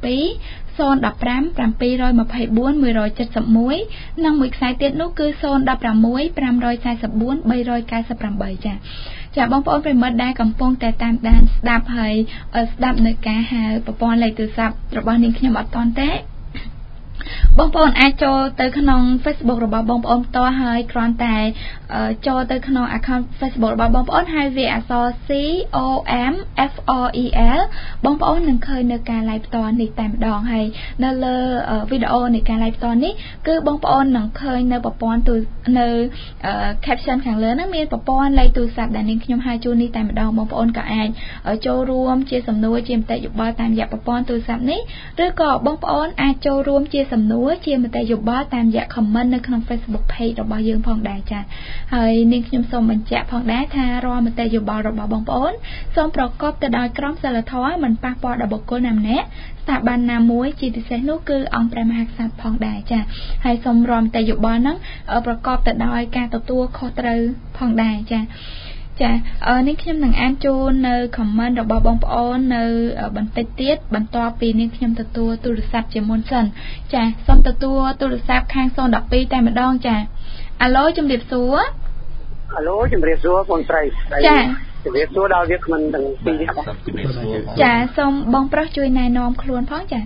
หนึ่ง เจ็ด មួយនិងមួយខ្សែទៀតនោះគឺศูนย์ หนึ่ง หก ห้า สี่ 4 9 8 ចាចាបងប្អូនប្រិមិត្តដែលកំពុងតែតាមដានស្ដាប់ហើយស្ដាប់នៅការហៅប្រព័ន្ធលេខទូរស័ព្ទរបស់នាងខ្ញុំអត់ទាន់ទេបងប្អូនអាចចូលទៅក្នុង Facebook របស់បងប្អូនផ្ទាល់ហើយគ្រាន់តែចូលទៅក្នុង account Facebook របស់បងប្អូនហើយវាអក្សរ C O M F R E L បងប្អូននឹងឃើញនៅការ live ផ្ទាល់នេះតែម្ដងហើយនៅលើវីដេអូនៃការ live ផ្ទាល់នេះគឺបងប្អូននឹងឃើញនៅប្រព័ន្ធទូនៅ caption ខាងលើហ្នឹងមានប្រព័ន្ធលេខទូរស័ព្ទដែលនាងខ្ញុំហៅជូននេះតែម្ដងបងប្អូនក៏អាចចូលរួមជាសំណួរជាមតិយោបល់តាមរយៈប្រព័ន្ធទូរស័ព្ទនេះឬក៏បងប្អូនអាចចូលរួមជាសំណួរជាមតិយោបល់តាមរយៈ comment នៅក្នុង Facebook page របស់យើងផងដែរចា៎ហើយនាងខ្ញុំសូមបញ្ជាក់ផងដែរថារាល់មតិយោបល់របស់បងប្អូនសូមប្រកបទៅដោយក្រមសីលធម៌មិនប៉ះពាល់ដល់បុគ្គលណាម្នាក់ស្ថាប័នណាមួយជាពិសេសនោះគឺអង្គព្រះមហាក្សត្រផងដែរចា៎ហើយសូមរាល់មតិយោបល់ហ្នឹងប្រកបទៅដោយការទទួលខុសត្រូវផងដែរចា៎ចានាងខ្ញុំនឹងអានជូននៅ comment របស់បងប្អូននៅបន្តិចទៀតបន្ទាប់ពីនាងខ្ញុំទទួលទូរស័ព្ទជាមុនសិនចាសូមទទួលទូរស័ព្ទខាងศูนย์ หนึ่ง สอง តែម្ដងចាអាឡូជំរាបសួរអាឡូជំរាបសួរបងស្រីចាជំរាបសួរដល់វាគ្មិនទាំងពីរនេះចាសូមបងប្រុសជួយណែនាំខ្លួនផងចា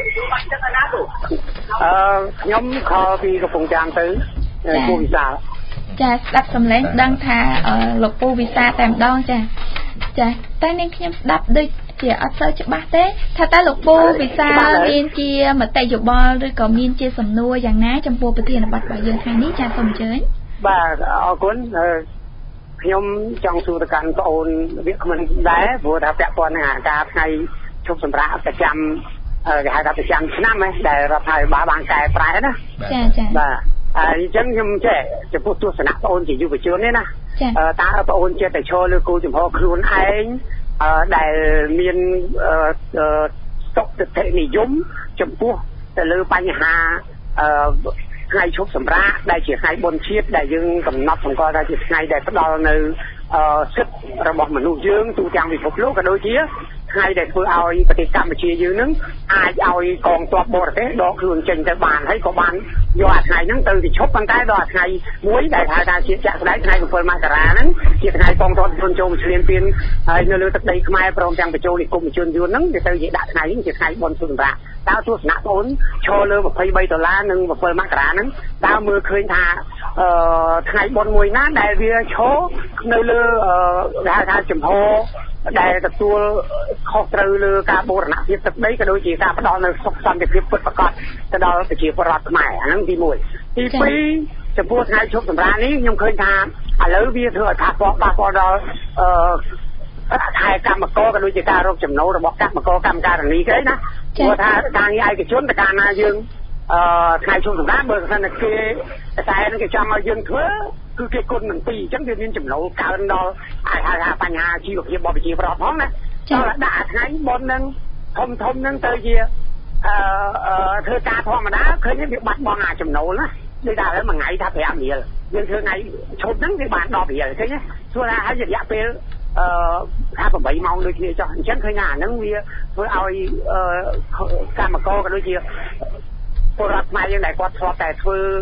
អឺខ្ញុំខលពីកំពង់ចាមទៅគូវិសាលចាស្ដាប់សំឡេងដឹងថាលោកពូវិសាតែម្ដងចាចាតែនាងខ្ញុំស្ដាប់ដូចជាអត់សូវច្បាស់ទេថាតើលោកពូវិសាមានជាមតិយោបល់ឬក៏មានជាសំណួរយ៉ាងណាចំពោះប្រធានបទរបស់យើងថ្ងៃនេះចាសូមអញ្ជើញបាទអរគុណខ្ញុំចង់សួរទៅកាន់បងអូនវាគ្មិនដែរព្រោះថាពាក់ព័ន្ធនឹងអាការថ្ងៃឈប់សម្រាកប្រចាំគេហៅថាប្រចាំឆ្នាំហ្នឹងដែលរដ្ឋាភិបាលបានកែប្រែណាចាចាបាទអញ្ចឹងខ្ញុំចេះចំពោះទស្សនៈបងអូនជាយុវជននេះណាតើបងអូនចេះតែឈរលើគោលចំហខ្លួនឯងដែលមានស្តុកទិដ្ឋិនិយមចំពោះទៅលើបញ្ហាថ្ងៃឈប់សម្រាកដែលជាថ្ងៃបុណ្យជាតិដែលយើងកំណត់សម្គាល់ថាជាថ្ងៃដែលផ្ដល់នៅសិទ្ធិរបស់មនុស្សយើងទូទាំងពិភពលោកក៏ដូចជាថ្ងៃដែលធ្វើឲ្យប្រទេសកម្ពុជាយើងនឹងអាចឲ្យកងទ័ពបរទេសដកខ្លួនចេញទៅបានហើយក៏បានយកអាថ្ងៃហ្នឹងទៅទៅឈប់ប៉ុន្តែដល់អាថ្ងៃមួយដែលហៅថាជាចាក់ស្ដែងថ្ងៃbảyមករាហ្នឹងជាថ្ងៃកងទ័ពជនចូលឈ្លានពានហើយនៅលើទឹកដីខ្មែរព្រមទាំងបញ្ចូលនិគមជនយួនហ្នឹងវាទៅជាដាក់ថ្ងៃនេះជាថ្ងៃបុណ្យសម្រាកតើទស្សនៈបងឈរលើยี่สิบสามដុល្លារនិងbảyមករាហ្នឹងតើមើលឃើញថាអឺថ្ងៃបុណ្យមួយណាដែលវាឈរនៅលើគេហៅថាចំហដែលទទួលខុសត្រូវលើការបូរណភាពទឹកដីក៏ដូចជាការផ្ដល់នៅសុខសន្តិភាពពិតប្រាកដទៅដល់ប្រជាពលរដ្ឋខ្មែរអាហ្នឹងទីមួយទីពីរចំពោះថ្ងៃឈប់សម្រាកនេះខ្ញុំឃើញថាឥឡូវវាធ្វើឲ្យប៉ះពាល់ប៉ះពាល់ដល់អឺខែកម្មករក៏ដូចជាការរកចំណូលរបស់កម្មករកម្មការនីគេណាព្រោះថាការងារឯកជនតើកាលណាយើងអឺថ្ងៃឈប់សម្រាកបើមិនថាគេតែនឹងគេចង់ឲ្យយើងធ្វើគឺគេគុណនឹងពីរអញ្ចឹងវាមានចំណូលកើនដល់អាចហៅថាបញ្ហាជីវភាពរបស់ប្រជាពលរដ្ឋផងណាដល់ដាក់ថ្ងៃបុណ្យនឹងធំធំនឹងទៅជាអឺធ្វើការធម្មតាឃើញវាបាត់បង់អាចំណូលណាដូចថាមួយថ្ងៃថាប្រាំរៀលយើងធ្វើថ្ងៃឈប់ហ្នឹងវាបានដប់រៀលឃើញទេព្រោះថាហើយរយៈពេលអឺថាeightម៉ោងដូចគ្នាចុះអញ្ចឹងឃើញថាអាហ្នឹងវាធ្វើឲ្យអឺកម្មករក៏ដូចជាពលរដ្ឋខ្មែរយើងដែលគាត់ធ្លាប់តែធ្វើ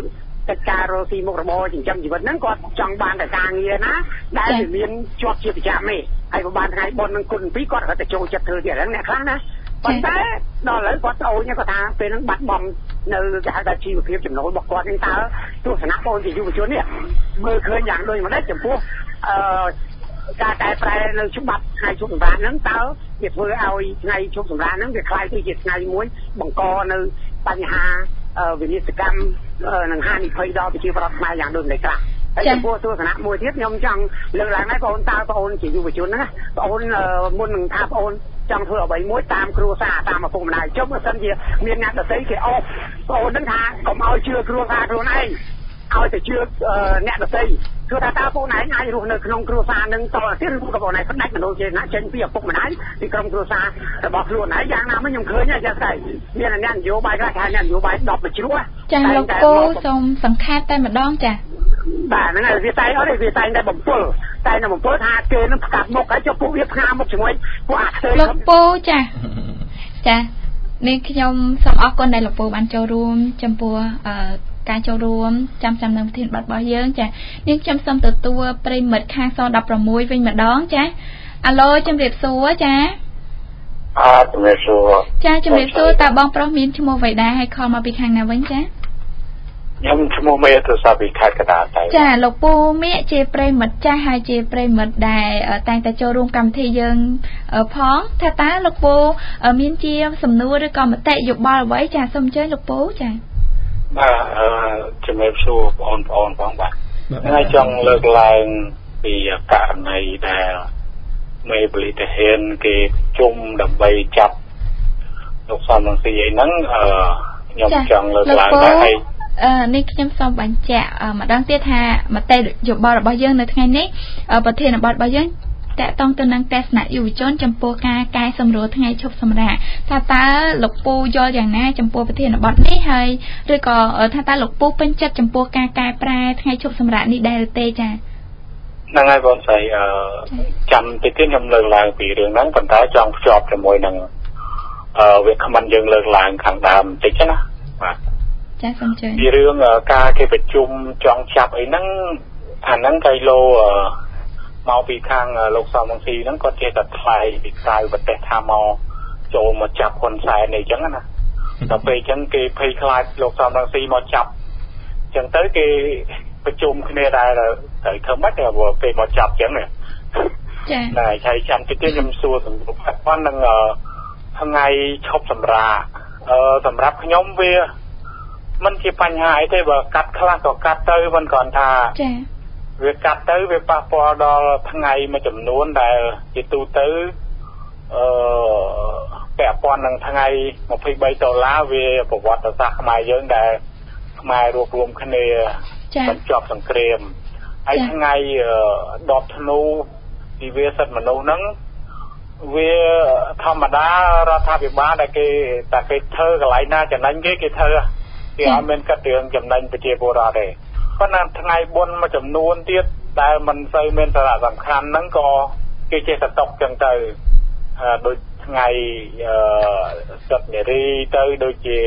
កិច្ចការរកស៊ីមុខរបរចិញ្ចឹមជីវិតហ្នឹងគាត់ចង់បានតែការងារណាដែលវាមានជាប់ជាប្រចាំនេះហើយប្រហែលថ្ងៃបុណ្យនឹងគុណពីរគាត់គាត់ទៅចូលចិត្តធ្វើទៀតហ្នឹងអ្នកខ្លះណាប៉ុន្តែដល់ឥឡូវគាត់ប្អូនគាត់ថាពេលហ្នឹងបាត់បង់នៅគេហៅថាជីវភាពចំណូលរបស់គាត់ហ្នឹងតើទស្សនៈបងជាយុវជននេះមើលឃើញយ៉ាងដូចម្ដេចចំពោះអឺការកែប្រែនៅច្បាប់ថ្ងៃជប់សម្រាកហ្នឹងតើវាធ្វើឲ្យថ្ងៃជប់សម្រាកហ្នឹងវាคล้ายទៅជាថ្ងៃមួយបង្កនៅបញ្ហាវិនិស្សកម្មនិងហានិភ័យដល់ប្រជាពលរដ្ឋខ្មែរយ៉ាងដូចម្ដេចខ្លះហើយចំពោះទស្សនៈមួយទៀតខ្ញុំចង់លើកឡើងដែរបងអូនតើបងអូនជាយុវជនណាបងអូនមុននឹងថាបងអូនចង់ធ្វើអ្វីមួយតាមគ្រួសារតាមឪពុកម្ដាយចុះបើសិនជាមានអ្នកដទៃគេអោបបងអូននឹងថាកុំឲ្យជឿគ្រួសារខ្លួនឯងឲ្យតែជឿអ្នកដទៃគឺថាតើបងឯងអាចរស់នៅក្នុងគ្រួសារនឹងតទៀតឬក៏បងឯងផ្ដាច់មនោចេតនាចេញពីឪពុកម្ដាយពីក្រុមគ្រួសាររបស់ខ្លួនហើយយ៉ាងណាមិញខ្ញុំឃើញចាស្អីមានអ្នកនយោបាយខ្លះថាអ្នកនយោបាយដប់បជ្រួសចាលោកពូសូមសង្ខេបតែម្ដងចាបាទហ្នឹងហើយវាតែអត់ទេវាតែតែបំពុលតែនៅបំពុលថាគេនឹងផ្កាប់មុខហើយចុះពួកវាផ្ងាមុខជាមួយពួកអាខ្ទើលោកពូចាចានេះខ្ញុំសូមអរគុណដែលលោកពូបានចូលរួមចំពោះអឺការចូលរួមចាំចាំនៅប្រធានបទរបស់យើងចានាងខ្ញុំសូមទទួលប្រិមិត្តខាងសដប់ប្រាំមួយវិញម្ដងចាអាឡូជំរាបសួរចាអើជំរាបសួរចាជំរាបសួរតើបងប្រុសមានឈ្មោះអ្វីដែរហើយខលមកពីខាងណាវិញចាខ្ញុំឈ្មោះមេទសាពីខេត្តកណ្ដាលតែចាលោកពូមេជាប្រិមិត្តចាស់ហើយជាប្រិមិត្តដែលតែងតែចូលរួមកម្មវិធីយើងផងថាតើលោកពូមានជាសំណួរឬក៏មតិយោបល់អ្វីចាសូមអញ្ជើញលោកពូចាបាទជំរាបសួរបងប្អូនផងបាទថ្ងៃចង់លើកឡើងពីករណីដែលមេបលិទាហានគេជុំដើម្បីចាប់លោកសំរងស៊ីអីហ្នឹងអឺខ្ញុំចង់លើកឡើងដែរហើយអឺនេះខ្ញុំសូមបញ្ជាក់ម្ដងទៀតថាមតិយោបល់របស់យើងនៅថ្ងៃនេះប្រធានបទរបស់យើងតកតងទៅនឹងទស្សនៈយុវជនចំពោះការកែសម្រួលថ្ងៃឈប់សម្រាកថាតើលោកពូយល់យ៉ាងណាចំពោះប្រធានបទនេះហើយឬក៏ថាតើលោកពូពេញចិត្តចំពោះការកែប្រែថ្ងៃឈប់សម្រាកនេះដែរឬទេចាហ្នឹងហើយបងស្រីអឺចាំតិចទៀតខ្ញុំលើកឡើងពីរឿងហ្នឹងប៉ុន្តែចង់ភ្ជាប់ជាមួយនឹងអឺវាខមមិនយើងលើកឡើងខាងដើមបន្តិចណាបាទចាសូមជឿពីរឿងការគេប្រជុំចង់ចាប់អីហ្នឹងអាហ្នឹងកៃឡូមកពីខាងលោកសំរងស៊ីហ្នឹងគាត់ចេះតែថ្លៃពីក្រៅប្រទេសថាមកចូលមកចាប់ហ៊ុនសែនអីចឹងណាដល់ពេលអញ្ចឹងគេភ័យខ្លាចលោកសំរងស៊ីមកចាប់អញ្ចឹងទៅគេប្រជុំគ្នាដែរត្រូវធ្វើម៉េចទៅពេលមកចាប់អញ្ចឹងណាចា៎តែហើយចាំតិចទៀតខ្ញុំសួរសំណួរគាត់នឹងថ្ងៃឈប់សម្រាកអឺសម្រាប់ខ្ញុំវាមិនជាបញ្ហាអីទេបើកាត់ខ្លះក៏កាត់ទៅមិនគ្រាន់ថាចា៎វាកាត់ទៅវាប៉ះពាល់ដល់ថ្ងៃមួយចំនួនដែលជាទូទៅអឺពាក់ព័ន្ធនឹងថ្ងៃម្ភៃបីដុល្លារវាប្រវត្តិសាស្ត្រខ្មែរយើងដែលខ្មែររួបរวมគ្នាបញ្ចប់សង្គ្រាមហើយថ្ងៃដបធ្នូវិវាសិទ្ធិមនុស្សហ្នឹងវាធម្មតារដ្ឋាភិបាលដែលគេតែគេធ្វើកន្លែងណាចំណេញគេគេធ្វើគេអត់មានកាត់រឿងចំណេញប្រជាពលរដ្ឋទេប៉ុន្តែថ្ងៃបុណ្យមួយចំនួនទៀតដែលមិនសូវមានសារៈសំខាន់ហ្នឹងក៏គេចេះតែຕົកចឹងទៅដូចថ្ងៃសិទ្ធិនារីទៅដូចជា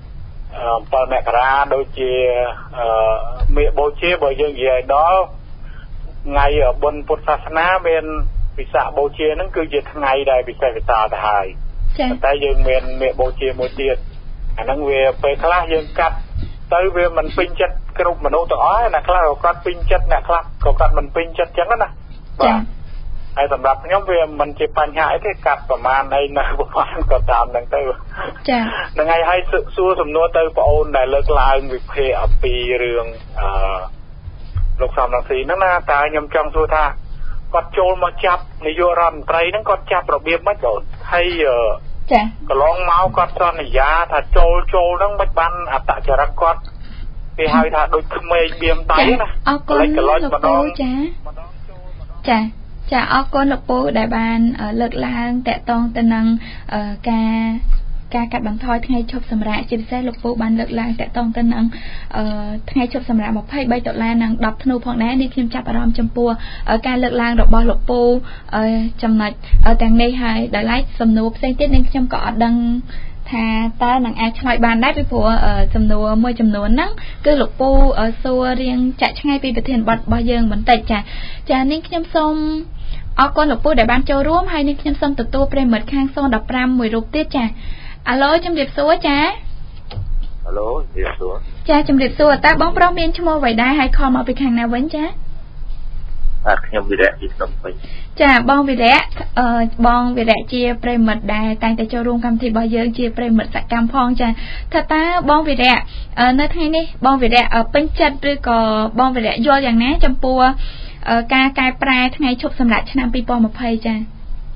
7មករាដូចជាមេបូជាបើយើងនិយាយដល់ថ្ងៃបុណ្យពុទ្ធសាសនាមានវិសាខបូជាហ្នឹងគឺជាថ្ងៃដែលពិសេសវិសាលទៅហើយតែយើងមានមេបូជាមួយទៀតអាហ្នឹងវាពេលខ្លះយើងកាត់ទៅវាមិនពេញចិត្តគ្រប់មនុស្សទាំងអស់អ្នកខ្លះក៏គាត់ពេញចិត្តអ្នកខ្លះក៏គាត់មិនពេញចិត្តចឹងណាបាទហើយសម្រាប់ខ្ញុំវាមិនជាបញ្ហាអីទេកាត់ប្រមាណអីណាប្រហែលក៏តាមហ្នឹងទៅចាហ្នឹងហើយហើយសួរសំណួរទៅបងអូនដែលលើកឡើងវិភាគអំពីរឿងអឺលោកសំរងស៊ីហ្នឹងណាតើខ្ញុំចង់សួរថាគាត់ចូលមកចាប់នាយករដ្ឋមន្ត្រីហ្នឹងគាត់ចាប់របៀបម៉េចបងហើយចាកន្លងមកគាត់សន្យាថាចូលចូលហ្នឹងមិនបានអត្តចរិតគាត់គេហៅថាដូចក្មេងបៀមដៃណាអរគុណលោកពូចាចាចាអរគុណលោកពូដែលបានលើកឡើងតកតងទៅនឹងការការកាត់បន្ថយថ្ងៃឈប់សម្រាកជាពិសេសលោកពូបានលើកឡើងតកតងទៅនឹងថ្ងៃឈប់សម្រាកម្ភៃបីដុល្លារនិងដប់ធ្នូផងដែរនេះខ្ញុំចាប់អារម្មណ៍ចំពោះការលើកឡើងរបស់លោកពូចំណុចទាំងនេះហើយដោយឡែកសំណួរផ្សេងទៀតនេះខ្ញុំក៏អត់ដឹងថាតើនឹងអាចឆ្លើយបានដែរពីព្រោះចំនួនមួយចំនួនហ្នឹងគឺលោកពូសួររៀងចាក់ឆ្ងាយពីប្រធានបទរបស់យើងបន្តិចចាចានេះខ្ញុំសូមអរគុណលោកពូដែលបានចូលរួមហើយនេះខ្ញុំសូមទទួលប្រិមិត្តខាងศูนย์หนึ่งห้าមួយរូបទៀតចាអាឡូជំរាបសួរចាអាឡូជំរាបសួរចាជំរាបសួរតើបងប្រុសមានឈ្មោះអ្វីដែរហើយខលមកពីខាងណាវិញចាបាទខ្ញុំវិរៈពីភ្នំពេញចាបងវិរៈអឺបងវិរៈជាប្រិមិត្តដែលតែងតែចូលរួមកម្មវិធីរបស់យើងជាប្រិមិត្តសកម្មផងចាថាតើបងវិរៈនៅថ្ងៃនេះបងវិរៈពេញចិត្តឬក៏បងវិរៈយល់យ៉ាងណាចំពោះការកែប្រែថ្ងៃឈប់សម្រាកឆ្នាំពីរពាន់ยี่สิบចា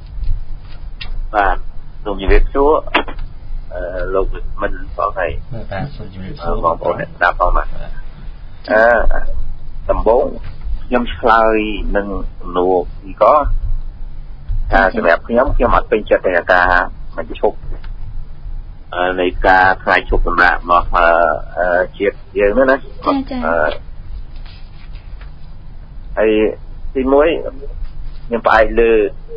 បាទសូមជម្រាបសួរអឺលោកមិនបងហើយបាទសូមជម្រាបសួរបងប្អូនអ្នកស្ដាប់ផងបាទអឺដំបូងខ្ញុំឆ្លើយនឹងសំណួរពីក៏ថាសម្រាប់ខ្ញុំខ្ញុំអត់ពេញចិត្តតែការមិនឈប់នៃការថ្ងៃឈប់សម្រាករបស់ជាតិយើងហ្នឹងណាអឺហើយទីមួយខ្ញុំផ្អែកលើ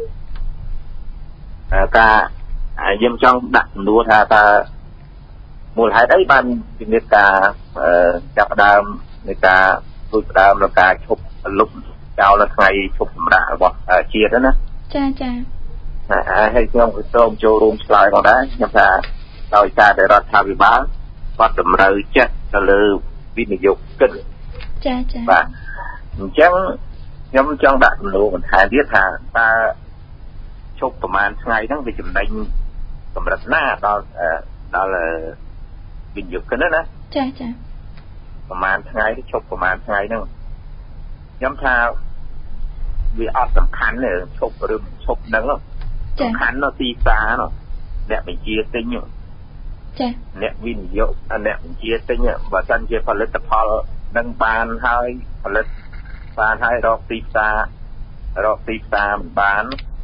ការខ្ញុំចង់ដាក់សំណួរថាតើមូលហេតុអីបានជំរាបការចាប់ដើមនៃការធ្វើដើមនៃការឈប់លុបចោលនៅថ្ងៃឈប់សម្រាករបស់ជាតិណាចាចាហើយខ្ញុំក៏សូមចូលរួមឆ្លើយផងដែរខ្ញុំថាដោយសារតែរដ្ឋាភិបាលគាត់តម្រូវចិត្តទៅលើវិនិយោគិនចាចាបាទអញ្ចឹងខ្ញុំចង់ដាក់សំណួរបន្ថែមទៀតថាតើឈប់ប្រហែលថ្ងៃហ្នឹងវាចំណេញកម្រិតណាដល់ដល់វិនិយោគិនណាចាចាប្រហែលថ្ងៃឈប់ប្រហែលថ្ងៃហ្នឹងខ្ញុំថាវាអត់សំខាន់ទេឈប់ឬឈប់ហ្នឹងសំខាន់នៅទីផ្សារនោះអ្នកបញ្ជាទិញចាអ្នកវិនិយោគអ្នកបញ្ជាទិញបើសិនជាផលិតផលនឹងបានហើយផលិតបានហើយរកទីផ្សាររកទីផ្សារមិនបាន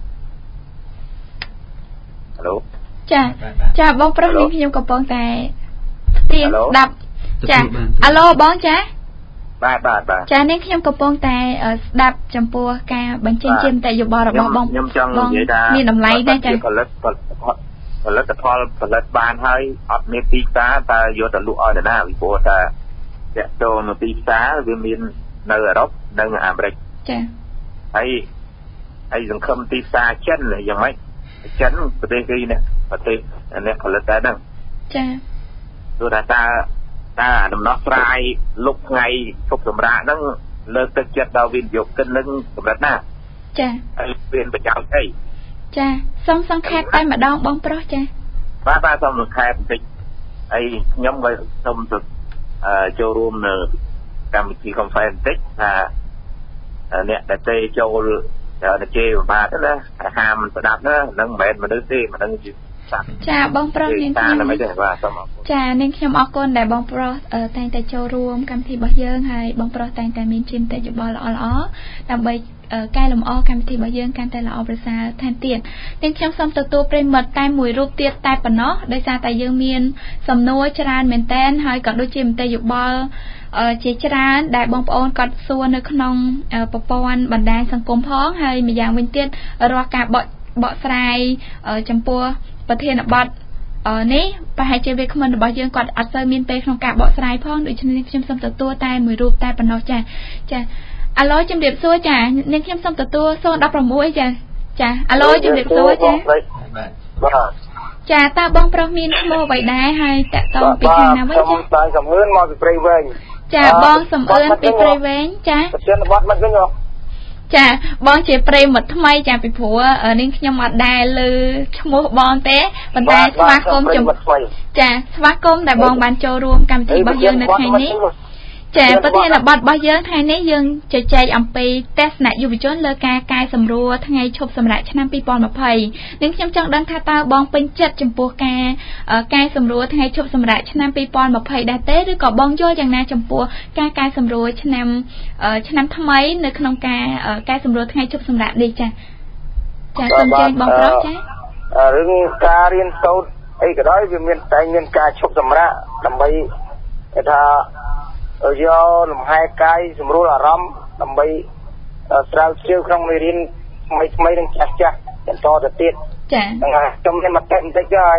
ហៅឡូចាចាបងប្រុសនេះខ្ញុំកំពុងតែស្ទាបស្ដាប់ចាអាឡូបងចាបាទបាទបាទចានេះខ្ញុំកំពុងតែស្ដាប់ចំពោះការបញ្ចេញជាមតិយោបល់របស់បងខ្ញុំចង់និយាយថាមានតម្លៃដែរចាផលិតផលិតផលផលិតបានហើយអត់មានទីផ្សារតើយកទៅលក់ឲ្យនរណាពីព្រោះថាតកតងនៅទីផ្សារវាមាននៅអឺរ៉ុបនិងអាមេរិកចាហើយហើយសង្ឃឹមទីផ្សារចិនយ៉ាងម៉េចចិនប្រទេសគេនេះប្រទេសអ្នកផលិតតែហ្នឹងចាព្រោះថាតើតើដំណោះស្រាយលុបថ្ងៃឈប់សម្រាកហ្នឹងលើកទឹកចិត្តដល់វិនិយោគិននឹងកម្រិតណាចាហើយមានប្រយោជន៍អីចាសូមសង្ខេបតែម្ដងបងប្រុសចាបាទបាទសូមសង្ខេបបន្តិចហើយខ្ញុំក៏សូមចូលរួមនៅកម្មវិធី conference បន្តិចថាអ្នកដែលទេចូលទៅជេរបាទណាហាមស្ដាប់ណានឹងមិនមែនមនុស្សទេមិនដឹងជាចាបងប្រុសនាងខ្ញុំចានាងខ្ញុំអរគុណដែលបងប្រុសតែងតែចូលរួមកម្មវិធីរបស់យើងហើយបងប្រុសតែងតែមានជាមតិយោបល់ល្អៗដើម្បីកែលម្អកម្មវិធីរបស់យើងកាន់តែល្អប្រសើរថែមទៀតនាងខ្ញុំសូមទទួលប្រិមិត្តតែមួយរូបទៀតតែប៉ុណ្ណោះដោយសារតែយើងមានសំណួរច្រើនមែនតែនហើយក៏ដូចជាមតិយោបល់ជាច្រើនដែលបងប្អូនគាត់សួរនៅក្នុងប្រព័ន្ធបណ្ដាញសង្គមផងហើយម្យ៉ាងវិញទៀតរាល់ការបកបកស្រាយចំពោះប្រធានបទនេះប្រហែលជាវាគ្មិនរបស់យើងគាត់អត់សូវមានពេលក្នុងការបកស្រាយផងដូច្នេះខ្ញុំសូមទទួលតែមួយរូបតែប៉ុណ្ណោះចាចាអាឡូជំរាបសួរចានាងខ្ញុំសូមទទួលศูนย์หนึ่งหกចាចាអាឡូជំរាបសួរចាចាតើបងប្រុសមានឈ្មោះអ្វីដែរហើយតកតងពីខាងណាវិញចាតែសំអឿនមកពីព្រៃវែងចាបងសំអឿនពីព្រៃវែងចាប្រធានបទមិនវិញចាបងជាប្រិមិត្តថ្មីចាពីព្រោះនាងខ្ញុំអត់ដែលលើឈ្មោះបងទេប៉ុន្តែស្វាគមន៍ចំចាស្វាគមន៍ដែលបងបានចូលរួមកម្មវិធីរបស់យើងនៅថ្ងៃនេះចាប្រធានបទរបស់យើងថ្ងៃនេះយើងជជែកអំពីទស្សនៈយុវជនលើការកែសម្រួលថ្ងៃឈប់សម្រាកឆ្នាំពីរពាន់ยี่สิบនឹងខ្ញុំចង់ដឹងថាតើបងពេញចិត្តចំពោះការកែសម្រួលថ្ងៃឈប់សម្រាកឆ្នាំពីរពាន់ยี่สิบដែរទេឬក៏បងយល់យ៉ាងណាចំពោះការកែសម្រួលឆ្នាំឆ្នាំថ្មីនៅក្នុងការកែសម្រួលថ្ងៃឈប់សម្រាកនេះចាចាសូមជើញបងប្រុសចារឿងការរៀនសូត្រអីក៏ដោយវាមានតែមានការឈប់សម្រាកដើម្បីថាយកលំហែកាយសម្រួលអារម្មណ៍ដើម្បីស្រាវជ្រាវក្នុងមេរៀនថ្មីថ្មីនឹងចាស់ចាស់បន្តទៅទៀតចាខ្ញុំមានមតិបន្តិចហើយ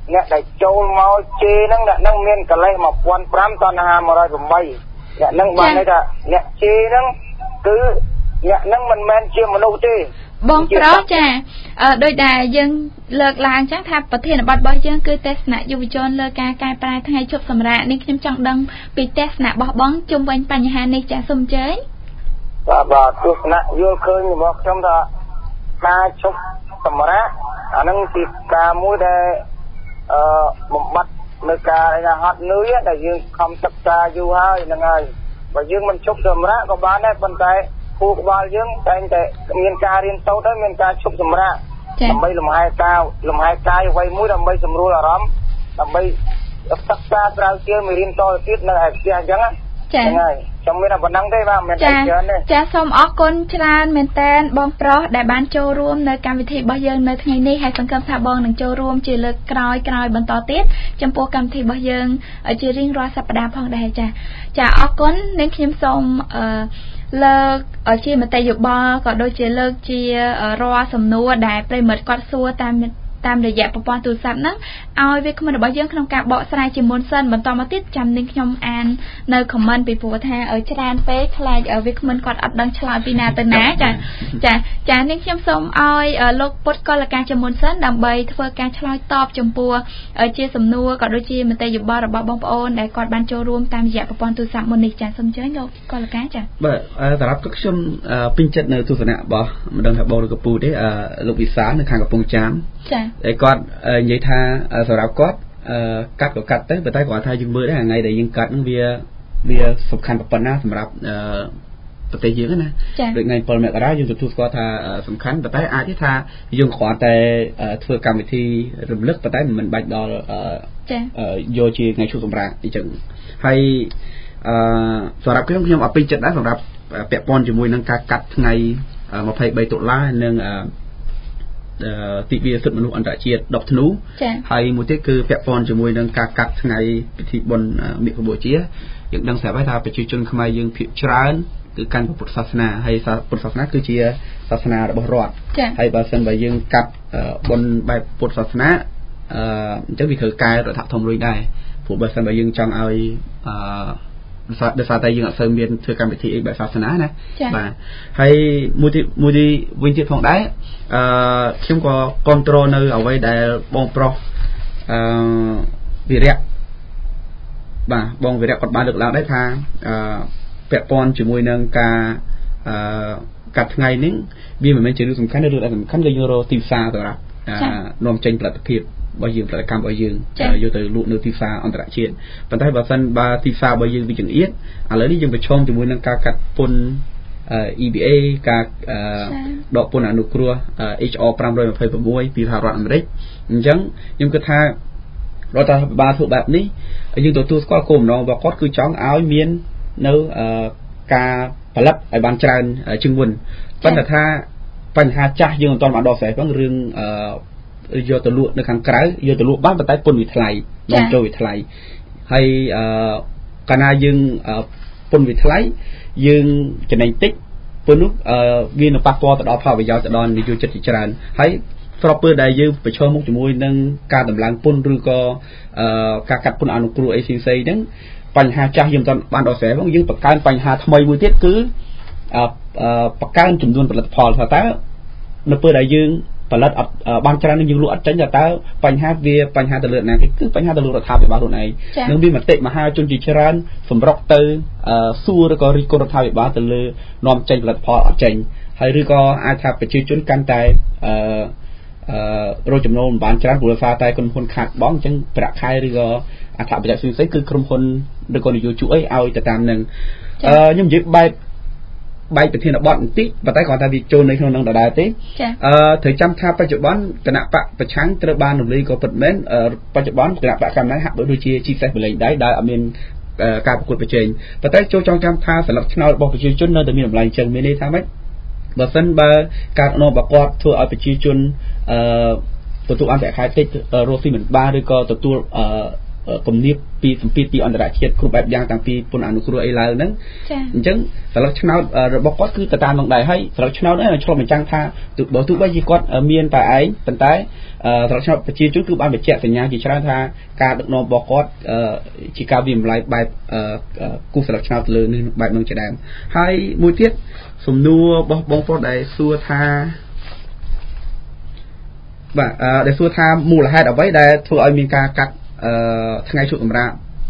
អ្នកដែលចូលមកជេរហ្នឹងអ្នកហ្នឹងមានកលេសmột nghìn năm trămតណ្ហាmột không támអ្នកហ្នឹងបានន័យថាអ្នកជេរហ្នឹងគឺអ្នកហ្នឹងមិនមែនជាមនុស្សទេបងប្រុសចាដោយដែលយើងលើកឡើងចឹងថាប្រធានបទរបស់យើងគឺទស្សនៈយុវជនលើការកែប្រែថ្ងៃជប់សម្រាកនេះខ្ញុំចង់ដឹងពីទស្សនៈរបស់បងជុំវិញបញ្ហានេះចាសូមអញ្ជើញបាទបាទទស្សនៈយល់ឃើញរបស់ខ្ញុំថាការជប់សម្រាកអានឹងជាការមួយដែលអឺបំបត្តិនៅការឯហត់នឿយដែលយើងខំសិក្សាយូរហើយហ្នឹងហើយបើយើងមិនជប់សម្រាកក៏បានដែរប៉ុន្តែគូក្បាលយើងតែងតែមានការរៀនសូត្រហើយមានការជប់សម្រាកដើម្បីលំហែកាយលំហែកាយអ្វីមួយដើម្បីសម្រួលអារម្មណ៍ដើម្បីសិក្សាស្រាវជ្រាវមេរៀនតទៅទៀតនៅឯផ្ទះអញ្ចឹងហ្នឹងហើយខ្ញុំមានតែប៉ុណ្្នឹងទេបាទមិនមែនច្រើនទេចាសូមអរគុណច្រើនមែនតើបងប្រុសដែលបានចូលរួមនៅកម្មវិធីរបស់យើងនៅថ្ងៃនេះហើយសង្ឃឹមថាបងនឹងចូលរួមជាលើកក្រោយក្រោយបន្តទៀតចំពោះកម្មវិធីរបស់យើងជារៀងរាល់សប្តាហ៍ផងដែរចាចាអរគុណនឹងខ្ញុំសូមអឺលើកជាមតិយោបល់ក៏ដូចជាលើកជារាល់សំណួរដែលប្រិមិត្តគាត់សួរតាមតាមរយៈប្រព័ន្ធទូរស័ព្ទហ្នឹងឲ្យវាគ្មិនរបស់យើងក្នុងការបកស្រាយជាមុនសិនបន្តមកទៀតចាំនឹងខ្ញុំអាននៅ comment ពីព្រោះថាច្រើនពេកខ្លាចវាគ្មិនគាត់អត់ដឹងឆ្លើយពីណាទៅណាចាចាចានេះខ្ញុំសូមឲ្យលោកពុតកលការជាមុនសិនដើម្បីធ្វើការឆ្លើយតបចំពោះជាសំណួរក៏ដូចជាមតិយោបល់របស់បងប្អូនដែលគាត់បានចូលរួមតាមរយៈប្រព័ន្ធទូរស័ព្ទមុននេះចាសូមអញ្ជើញលោកកលការចាបាទសម្រាប់ខ្ញុំពេញចិត្តនៅទស្សនៈរបស់មិនដឹងថាបងឬកពូទេលោកវិសាលនៅខាងកំពង់ចាមចាហើយគាត់និយាយថាសម្រាប់គាត់កាត់ក៏កាត់ទៅប៉ុន្តែគាត់ថាយើងមើលដែរថ្ងៃដែលយើងកាត់ហ្នឹងវាវាសំខាន់ប៉ុណ្ណាសម្រាប់ប្រទេសយើងណាដូចថ្ងៃbảyមករាយើងទទួលស្គាល់ថាសំខាន់ប៉ុន្តែអាចថាយើងគ្រាន់តែធ្វើកម្មវិធីរំលឹកប៉ុន្តែមិនបាច់ដល់យកជាថ្ងៃឈប់សម្រាកអញ្ចឹងហើយអឺសម្រាប់ខ្ញុំខ្ញុំអត់ពេញចិត្តដែរសម្រាប់ពាក់ព័ន្ធជាមួយនឹងការកាត់ថ្ងៃ23ដុល្លារនិងទិវាសិទ្ធិមនុស្សអន្តរជាតិដប់ធ្នូហើយមួយទៀតគឺពាក់ព័ន្ធជាមួយនឹងការកាត់ថ្ងៃពិធីបុណ្យមាឃបូជាយើងដឹងស្រាប់ហើយថាប្រជាជនខ្មែរយើងភាគច្រើនគឺកាន់ពុទ្ធសាសនាហើយពុទ្ធសាសនាគឺជាសាសនារបស់រដ្ឋហើយបើសិនបើយើងកាត់បុណ្យបែបពុទ្ធសាសនាអឺអញ្ចឹងវាត្រូវកែរដ្ឋធម្មនុញ្ញដែរព្រោះបើសិនបើយើងចង់ឲ្យអឺដោយសារតែយើងអត់សូវមានធ្វើកម្មវិធីអីបែបសាសនាណាបាទហើយមួយទីមួយទីវិញទៀតផងដែរអឺខ្ញុំក៏គ្រប់គ្រងនៅអ្វីដែលបងប្រុសអឺវិរៈបាទបងវិរៈគាត់បានលើកឡើងដែរថាអឺពាក់ព័ន្ធជាមួយនឹងការអឺកាត់ថ្ងៃនេះវាមិនមែនជារឿងសំខាន់ទេរឿងដែលសំខាន់គឺយើងរកទីផ្សារសម្រាប់នាំចេញផលិតភាពរបស់យើងផលិតកម្មរបស់យើងយកទៅលក់នៅទីផ្សារអន្តរជាតិប៉ុន្តែបើសិនបើទីផ្សាររបស់យើងវាចង្អៀតឥឡូវនេះយើងប្រឈមជាមួយនឹងការកាត់ពន្ធ E B A ការដកពន្ធអនុគ្រោះ H R five twenty-six ពីសហរដ្ឋអាមេរិកអញ្ចឹងខ្ញុំគិតថារដ្ឋាភិបាលធ្វើបែបនេះយើងទទួលស្គាល់គោលបំណងរបស់គាត់គឺចង់ឲ្យមាននៅការផលិតឲ្យបានច្រើនជាងមុនប៉ុន្តែថាបញ្ហាចាស់យើងមិនទាន់បានដោះស្រាយផងរឿងយកទៅលក់នៅខាងក្រៅយកទៅលក់បានប៉ុន្តែពន្ធវាថ្លៃនាំចូលវាថ្លៃហើយអឺកាលណាយើងពន្ធវាថ្លៃយើងចំណេញតិចពន្ធនោះវានឹងប៉ះពាល់ទៅដល់ផលប្រយោជន៍ទៅដល់និយោជិតជាច្រើនហើយស្របពេលដែលយើងប្រឈមមុខជាមួយនឹងការដំឡើងពន្ធឬក៏ការកាត់ពន្ធអនុគ្រោះអីផ្សេងៗហ្នឹងបញ្ហាចាស់យើងមិនបានដោះស្រាយផងយើងបង្កើនបញ្ហាថ្មីមួយទៀតគឺបង្កើនចំនួនផលិតផលថាតើនៅពេលដែលយើងផលិតអត់បានច្រើននឹងយើងលក់អត់ចេញតើបញ្ហាវាបញ្ហាទៅលើណាគេគឺបញ្ហាទៅលើរដ្ឋាភិបាលខ្លួនឯងនឹងមានមតិមហាជនជាច្រើនសម្រុកទៅសួរឬក៏រិះគន់រដ្ឋាភិបាលទៅលើនាំចេញផលិតផលអត់ចេញហើយឬក៏អាចថាប្រជាជនកាន់តែអឺអឺរកចំណូលមិនបានច្រើនព្រោះសារតែក្រុមហ៊ុនខាតបង់អញ្ចឹងប្រាក់ខែឬក៏អត្ថប្រយោជន៍ផ្សេងៗគឺក្រុមហ៊ុនឬក៏នយោជកអីឲ្យទៅតាមនឹងអឺខ្ញុំនិយាយបែបបែកប្រធានបទបន្តិចប៉ុន្តែគាត់ថាវាចូលនៅក្នុងនឹងដដែលទេអឺត្រូវចាំថាបច្ចុប្បន្នគណៈបកប្រឆាំងត្រូវបានរំលាយក៏ពិតមែនបច្ចុប្បន្នគណៈបកកម្ពុជាហាក់ដូចជាជីសេះបលែងដៃដែលអត់មានការប្រកួតប្រជែងប៉ុន្តែចូលចង់ចាំថាសិលឹកឆ្នោតរបស់ប្រជាជននៅតែមានតម្លៃអញ្ចឹងមានន័យថាម៉េចបើសិនបើការអនុវត្តគាត់ធ្វើឲ្យប្រជាជនអឺទទួលអន្តរខែតិចរស់ស៊ីមិនបានឬក៏ទទួលអឺគំនាបពីសម្ពាធពីអន្តរជាតិគ្រប់បែបយ៉ាងតាំងពីពន្ធអនុគ្រោះអីឡើងហ្នឹងអញ្ចឹងស្លឹកឆ្នោតរបស់គាត់គឺទៅតាមនឹងដែរហើយស្លឹកឆ្នោតនេះឆ្លុះបញ្ចាំងថាបើទោះបីជាគាត់មានតែឯងប៉ុន្តែស្លឹកឆ្នោតប្រជាជនគឺបានបញ្ជាក់សញ្ញាជាច្រើនថាការដឹកនាំរបស់គាត់ជាការវិម្លាយបែបគូស្លឹកឆ្នោតទៅលើនេះបែបនឹងជាដើមហើយមួយទៀតសំណួររបស់បងប្អូនដែលសួរថាបាទដែលសួរថាមូលហេតុអ្វីដែលធ្វើឲ្យមានការកាត់ថ្ងៃឈប់សម្រាក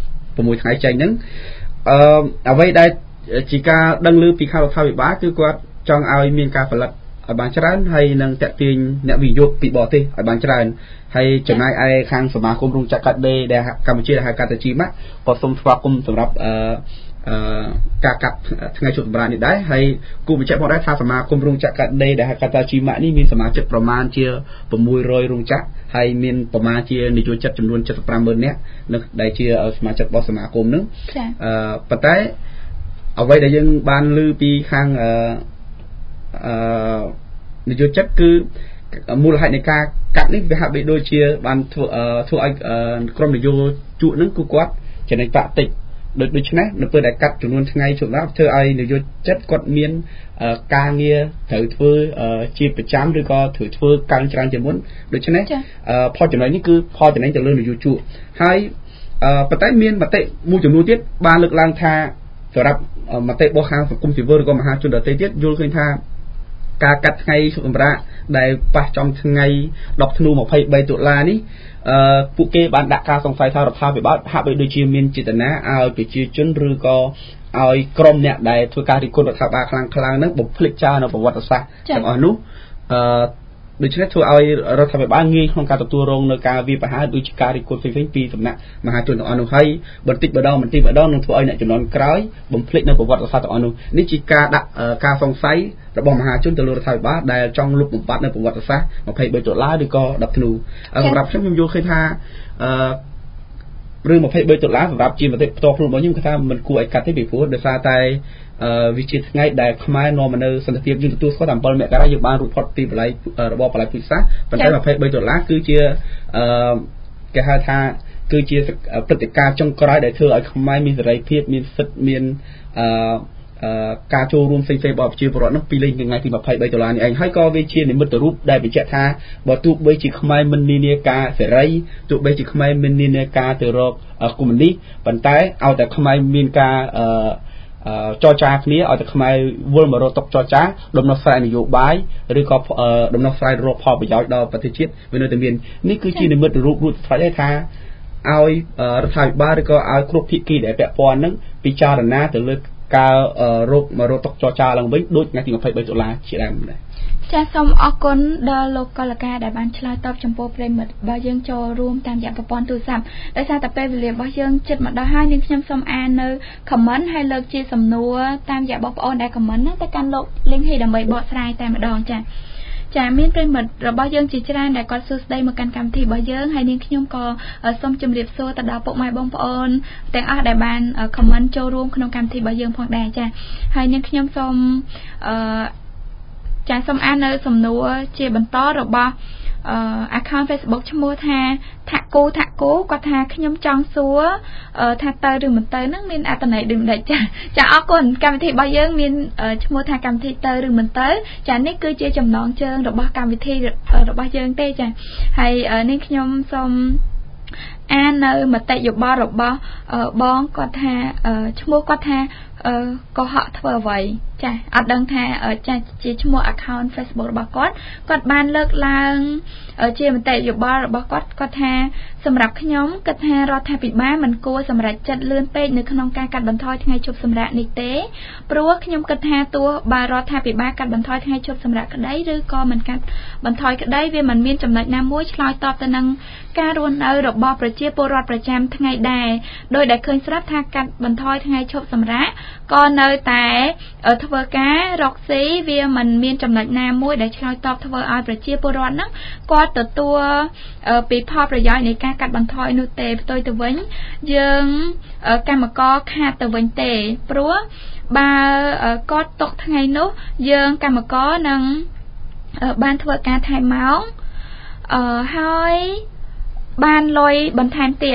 6ថ្ងៃចេញហ្នឹងអឺអ្វីដែលជាការដឹងឮពីខាងរដ្ឋាភិបាលគឺគាត់ចង់ឲ្យមានការផលិតឲ្យបានច្រើនហើយនឹងតាក់ទាញអ្នកវិនិយោគពីបរទេសឲ្យបានច្រើនហើយចំណាយឯខាងសមាគមរោងចក្រកាត់ដេរដែលកម្ពុជាដែលហៅកាត់តាជីម៉ាក់ក៏សូមស្វាគមន៍សម្រាប់អឺអឺការកាត់ថ្ងៃឈប់សម្រាកនេះដែរហើយគូបញ្ជាក់ផងដែរថាសមាគមរោងចក្រកាត់ដេរដែលហៅកាត់តាជីម៉ាក់នេះមានសមាជិកប្រមាណជា600រោងចក្រហើយមានប្រមាណជានិយោជិតចំនួន75ម៉ឺននាក់នៅដែលជាសមាជិករបស់សមាគមនឹងអឺប៉ុន្តែអ្វីដែលយើងបានឮពីខាងអឺអឺនិយោជិតគឺមូលហេតុនៃការកាត់នេះវាហាក់បីដូចជាបានធ្វើធ្វើឲ្យក្រុមនយោជកនឹងគឺគាត់ចំណេញប្រាក់តិចដូចដូច្នេះនៅពេលដែលកាត់ចំនួនថ្ងៃជប់ណាធ្វើឲ្យនយោជិតគាត់មានការងារត្រូវធ្វើជាប្រចាំឬក៏ត្រូវធ្វើកាន់ច្រើនជាងមុនដូច្នេះផលចំណេញនេះគឺផលចំណេញទៅលើនយោជកហើយប៉ុន្តែមានមតិមួយចំនួនទៀតបានលើកឡើងថាសម្រាប់មតិរបស់ខាងសង្គមស៊ីវិលឬក៏មហាជនដទៃទៀតយល់ឃើញថាការកាត់ថ្ងៃឈប់សម្រាកដែលប៉ះចំថ្ងៃដប់ធ្នូ23តុលានេះអឺពួកគេបានដាក់ការសង្ស័យថារដ្ឋាភិបាលហាក់បីដូចជាមានចេតនាឲ្យប្រជាជនឬក៏ឲ្យក្រុមអ្នកដែលធ្វើការរិះគន់រដ្ឋាភិបាលខ្លាំងខ្លាំងហ្នឹងបំភ្លេចចោលនៅប្រវត្តិសាស្ត្រទាំងអស់នោះអឺដូច្នេះធ្វើឲ្យរដ្ឋាភិបាលងាយក្នុងការទទួលរងនៅការវាយប្រហារដូចជាការរិះគន់ផ្សេងៗពីសំណាក់មហាជនទាំងអស់នោះហើយបន្តិចម្ដងបន្តិចម្ដងនឹងធ្វើឲ្យអ្នកចំនួនក្រោយបំភ្លេចនៅប្រវត្តិសាស្ត្រទាំងអស់នោះនេះជាការដាក់ការសង្ស័យរបស់មហាជនទៅលើរដ្ឋាភិបាលដែលចង់លុបបំបាត់នៅប្រវត្តិសាស្ត្រ23ដុល្លារឬក៏ដប់ធ្នូសម្រាប់ខ្ញុំខ្ញុំយល់ឃើញថាអឺរឿង23ដុល្លារសម្រាប់ជាមតិផ្ទាល់ខ្លួនរបស់ខ្ញុំគឺថាមិនគួរឲ្យកាត់ទេពីព្រោះដោយសារតែវិជាថ្ងៃដែលខ្មែរនាំមកនៅសន្តិភាពយើងទទួលស្គាល់តែ7មករាយើងបានរួចផុតពីបល័យរបបបល័យពូជសាសន៍ប៉ុន្តែ23ដុល្លារគឺជាអឺគេហៅថាគឺជាព្រឹត្តិការណ៍ចុងក្រោយដែលធ្វើឲ្យខ្មែរមានសេរីភាពមានសិទ្ធិមានអឺការចូលរួមផ្សេងៗរបស់ប្រជាពលរដ្ឋនោះពីលេងថ្ងៃទី23ដុល្លារនេះឯងហើយក៏វាជានិមិត្តរូបដែលបញ្ជាក់ថាបើទោះបីជាខ្មែរមិននានាការសេរីទោះបីជាខ្មែរមិននានាការទៅរកកុម្មុយនីសប៉ុន្តែឲ្យតែខ្មែរមានការអឺចរចាគ្នាឲ្យតែខ្មែរវិលមករកតុកចរចាដំណោះស្រាយនយោបាយឬក៏ដំណោះស្រាយរកផលប្រយោជន៍ដល់ប្រទេសជាតិវានៅតែមាននេះគឺជានិមិត្តរូបរួចស្រេចហើយថាឲ្យរដ្ឋាភិបាលឬក៏ឲ្យគ្រប់ភាគីដែលពាក់ព័ន្ធនឹងពិចារណាទៅលើការរកមករកតុកចរចាឡើងវិញដូចថ្ងៃទី23ដុល្លារជាដើមដែរចាសសូមអរគុណដល់លោកកលកាដែលបានឆ្លើយតបចំពោះប្រិមិត្តរបស់យើងចូលរួមតាមរយៈប្រព័ន្ធទូរស័ព្ទដោយសារតែពេលវេលារបស់យើងជិតមកដល់ហើយនាងខ្ញុំសូមអាននៅ comment ហើយលើកជាសំណួរតាមរយៈបងប្អូនដែល comment ហ្នឹងទៅកាន់លោកលីងហ៊ីដើម្បីបកស្រាយតែម្ដងចា៎ចាមានប្រិមិត្តរបស់យើងជាច្រើនដែលគាត់សួរស្ដីមកកាន់កម្មវិធីរបស់យើងហើយនាងខ្ញុំក៏សូមជម្រាបសួរទៅដល់ពុកម៉ែបងប្អូនទាំងអស់ដែលបាន comment ចូលរួមក្នុងកម្មវិធីរបស់យើងផងដែរចាហើយនាងខ្ញុំសូមអឺចាសូមអាននៅសំណួរជាបន្តរបស់អឺ account Facebook ឈ្មោះថាថាគូថាគូគាត់ថាខ្ញុំចង់សួរថាទៅឬមិនទៅហ្នឹងមានអត្ថន័យដូចមិនចាចាអរគុណកម្មវិធីរបស់យើងមានឈ្មោះថាកម្មវិធីទៅឬមិនទៅចានេះគឺជាចំណងជើងរបស់កម្មវិធីរបស់យើងទេចាហើយនេះខ្ញុំសូមអាននៅមតិយោបល់របស់បងគាត់ថាឈ្មោះគាត់ថាកុហកធ្វើអ្វីចាអត់ដឹងថាចាជាឈ្មោះ account Facebook របស់គាត់គាត់បានលើកឡើងជាមតិយោបល់របស់គាត់គាត់ថាសម្រាប់ខ្ញុំគិតថារដ្ឋាភិបាលមិនគួរសម្រេចចិត្តលឿនពេកនៅក្នុងការកាត់បន្ថយថ្ងៃឈប់សម្រាកនេះទេព្រោះខ្ញុំគិតថាទោះបើរដ្ឋាភិបាលកាត់បន្ថយថ្ងៃឈប់សម្រាកក្តីឬក៏មិនកាត់បន្ថយក្តីវាមិនមានចំណុចណាមួយឆ្លើយតបទៅនឹងការរស់នៅរបស់ប្រជាពលរដ្ឋប្រចាំថ្ងៃដែរដោយដែលឃើញស្រាប់ថាកាត់បន្ថយថ្ងៃឈប់សម្រាកក៏នៅតែធ្វើការរកស៊ីវាមិនមានចំណុចណាមួយដែលឆ្លើយតបធ្វើឲ្យប្រជាពលរដ្ឋហ្នឹងគាត់ទទួលពីផលប្រយោជន៍នៃការកាត់បន្ថយនោះទេផ្ទុយទៅវិញយើងកម្មករខាតទៅវិញទេព្រោះបើគាត់ຕົកថ្ងៃនោះយើងកម្មករនឹងបានធ្វើការថែមម៉ោងអឺហើយបានលុយបន្ថែមទៀត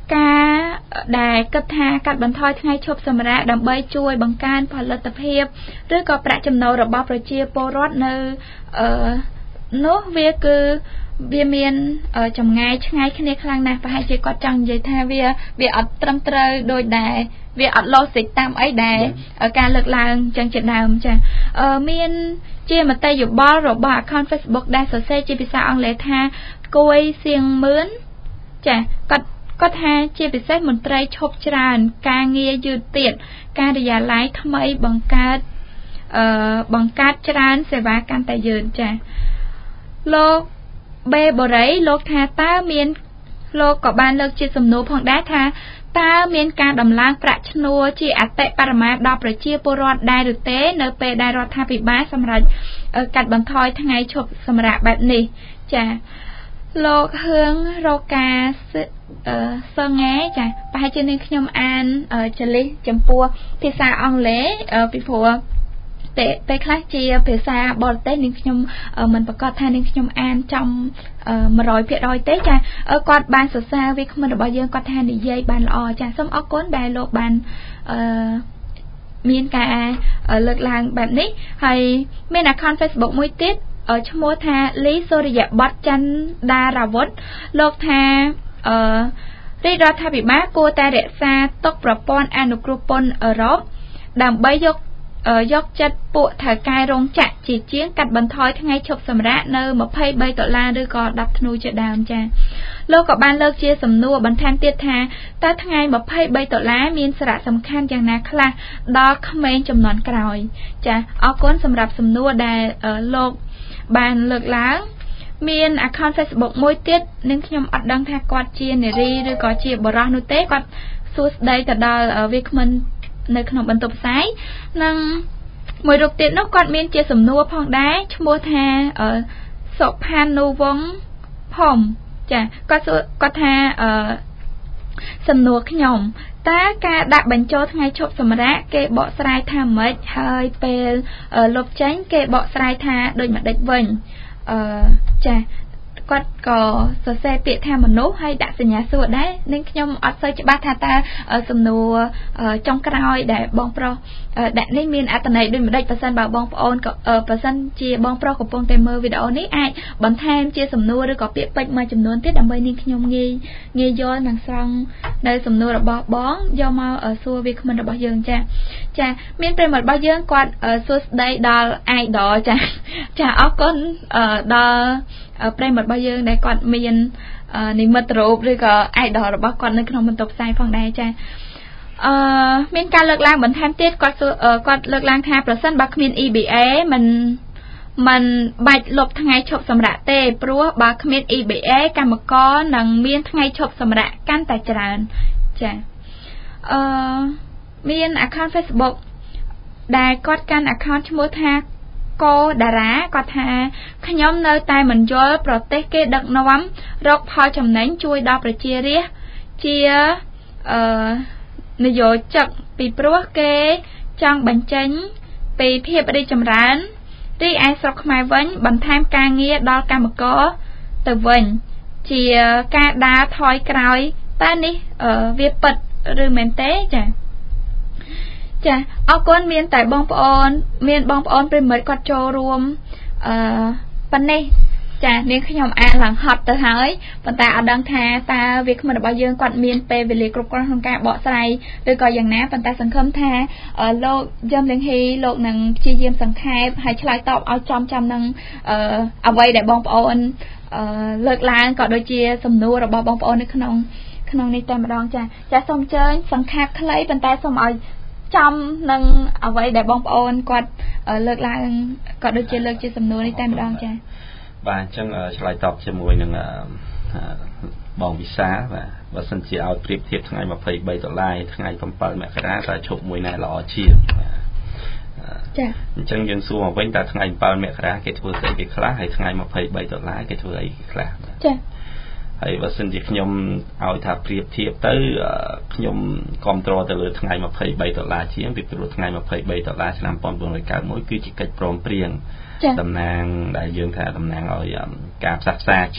ការដែលគិតថាកាត់បន្ថយថ្ងៃឈប់សម្រាកដើម្បីជួយបង្កើនផលិតភាពឬក៏ប្រាក់ចំណូលរបស់ប្រជាពលរដ្ឋនៅអឺនោះវាគឺវាមានចម្ងាយឆ្ងាយគ្នាខ្លាំងណាស់ប្រហែលជាគាត់ចង់និយាយថាវាវាអត់ត្រឹមត្រូវដោយដែរវាអត់ logic តាមអីដែរការលើកឡើងចឹងជាដើមចាអឺមានជាមតិយោបល់របស់ account Facebook ដែលសរសេរជាភាសាអង់គ្លេសថាគួយសៀងមឿនចាគាត់គាត់ថាជាពិសេសមន្ត្រីឈប់ច្រើនការងារយឺតទៀតការិយាល័យថ្មីបង្កើតអឺបង្កើតច្រើនសេវាកាន់តែយឺតចាលោកបេបរិយលោកថាតើមានលោកក៏បានលើកជាសំណួរផងដែរថាតើមានការដំឡើងប្រាក់ឈ្នួលជាអតិបរមាដល់ប្រជាពលរដ្ឋដែរឬទេនៅពេលដែលរដ្ឋាភិបាលសម្រាប់កាត់បន្ថយថ្ងៃឈប់សម្រាកបែបនេះចាលោកហឿងរកការសងឯចាប្រហែលជានាងខ្ញុំអានចលិះចំពោះភាសាអង់គ្លេសពីព្រោះតែពេលខ្លះជាភាសាបរទេសនាងខ្ញុំមិនប្រកាសថានាងខ្ញុំអានចំ one hundred percent ទេចាគាត់បានសរសើរវាគ្មិនរបស់យើងគាត់ថានិយាយបានល្អចាសូមអរគុណដែលលោកបានអឺមានការលើកឡើងបែបនេះហើយមាន account Facebook មួយទៀតឈ្មោះថាលីសូរិយបតច័ន្ទដារាវុធលោកថាអឺរាជរដ្ឋាភិបាលគួរតែរក្សាទុកប្រព័ន្ធអនុគ្រោះពន្ធអឺរ៉ុបដើម្បីយកយកចិត្តពួកថៅកែរោងចក្រជាជាងកាត់បន្ថយថ្ងៃឈប់សម្រាកនៅtwenty-threeដុល្លារឬក៏tenធ្នូជាដើមចាលោកក៏បានលើកជាសំណួរបន្ថែមទៀតថាតើថ្ងៃtwenty-threeដុល្លារមានសារៈសំខាន់យ៉ាងណាខ្លះដល់ក្មេងជំនាន់ក្រោយចាអរគុណសម្រាប់សំណួរដែលលោកបានលើកឡើងមាន account Facebook មួយទៀតនឹងខ្ញុំអត់ដឹងថាគាត់ជានារីឬក៏ជាបុរសនោះទេគាត់សួស្ដីទៅដល់វាគ្មិននៅក្នុងបន្ទប់ផ្សាយនិងមួយរូបទៀតនោះគាត់មានជាសំណួរផងដែរឈ្មោះថាសុផានុវង្សផំចាគាត់គាត់ថាអឺសំណួរខ្ញុំតើការដាក់បញ្ចូលថ្ងៃឈប់សម្រាកគេបកស្រាយថាម៉េចហើយពេលលុបចេញគេបកស្រាយថាដូចម្ដេចវិញអឺចាគាត់ក៏សរសេរពាក្យថាមនុស្សហើយដាក់សញ្ញាសួរដែរនឹងខ្ញុំអត់សូវច្បាស់ថាតើសំណួរចុងក្រោយដែលបងប្រុសដាក់នេះមានអត្ថន័យដូចម្ដេចបើសិនបើបងប្អូនក៏បើសិនជាបងប្រុសកំពុងតែមើលវីដេអូនេះអាចបន្ថែមជាសំណួរឬក៏ពាក្យពេចន៍មួយចំនួនទៀតដើម្បីនាងខ្ញុំងាយងាយយល់និងស្រង់នៅសំណួររបស់បងយកមកសួរវាគ្មិនរបស់យើងចាចាមានប្រិមត្តរបស់យើងគាត់សួស្ដីដល់ idol ចាចាអរគុណដល់ប្រិមត្តរបស់យើងដែលគាត់មាននិមិត្តរូបឬក៏ idol របស់គាត់នៅក្នុងបន្ទប់ផ្សាយផងដែរចាអឺមានការលើកឡើងបន្ថែមទៀតគាត់គាត់លើកឡើងថាប្រសិនបើគ្មាន E B A មិនមិនបាច់លុបថ្ងៃឈប់សម្រាកទេព្រោះបើគ្មាន E B A កម្មករនឹងមានថ្ងៃឈប់សម្រាកកាន់តែច្រើនចាអឺមាន account Facebook ដែលគាត់កាន់ account ឈ្មោះថាកោតារាគាត់ថាខ្ញុំនៅតែមិនយល់ប្រទេសគេដឹកនាំរកផលចំណេញជួយដល់ប្រជារាស្ត្រជាអឺនយោជកពីព្រោះគេចង់បញ្ចេញពីភាពរីកចម្រើនរីឯស្រុកខ្មែរវិញបន្ថែមការងារដល់កម្មករទៅវិញជាការដើរថយក្រោយតើនេះវាពិតឬមែនទេចាចាអរគុណមានតែបងប្អូនមានបងប្អូនប្រិមិត្តគាត់ចូលរួមអឺប៉ុណ្ណេះចានាងខ្ញុំអានឡើងហត់ទៅហើយប៉ុន្តែអត់ដឹងថាតើវាគ្មិនរបស់យើងគាត់មានពេលវេលាគ្រប់គ្រាន់ក្នុងការបកស្រាយឬក៏យ៉ាងណាប៉ុន្តែសង្ឃឹមថាលោកយឹមលៀងហ៊ីលោកនឹងព្យាយាមសង្ខេបហើយឆ្លើយតបឲ្យចំចំនឹងអឺអ្វីដែលបងប្អូនអឺលើកឡើងក៏ដូចជាសំណួររបស់បងប្អូននៅក្នុងក្នុងនេះតែម្ដងចាចាសូមអញ្ជើញសង្ខេបខ្លីប៉ុន្តែសូមឲ្យចំនឹងអ្វីដែលបងប្អូនគាត់លើកឡើងក៏ដូចជាលើកជាសំណួរនេះតែម្ដងចាបាទអញ្ចឹងឆ្លើយតបជាមួយនឹងបងវិសាបាទបើសិនជាឲ្យប្រៀបធៀបថ្ងៃtwenty-threeដុល្លារថ្ងៃsevenមករាតើឈប់មួយណាល្អជាងចាអញ្ចឹងយើងសួរមកវិញតើថ្ងៃsevenមករាគេធ្វើស្អីគេខ្លះហើយថ្ងៃtwenty-threeដុល្លារគេធ្វើអីគេខ្លះចាហើយបើសិនជាខ្ញុំឲ្យថាប្រៀបធៀបទៅខ្ញុំគ្រប់គ្រងទៅលើថ្ងៃtwenty-threeដុល្លារជាងពីព្រោះថ្ងៃtwenty-threeដុល្លារឆ្នាំnineteen ninety-oneគឺជាកិច្ចព្រមព្រៀងតំណាងដែលយើងថាតំណាងឲ្យការផ្សះផ្សាជាតិ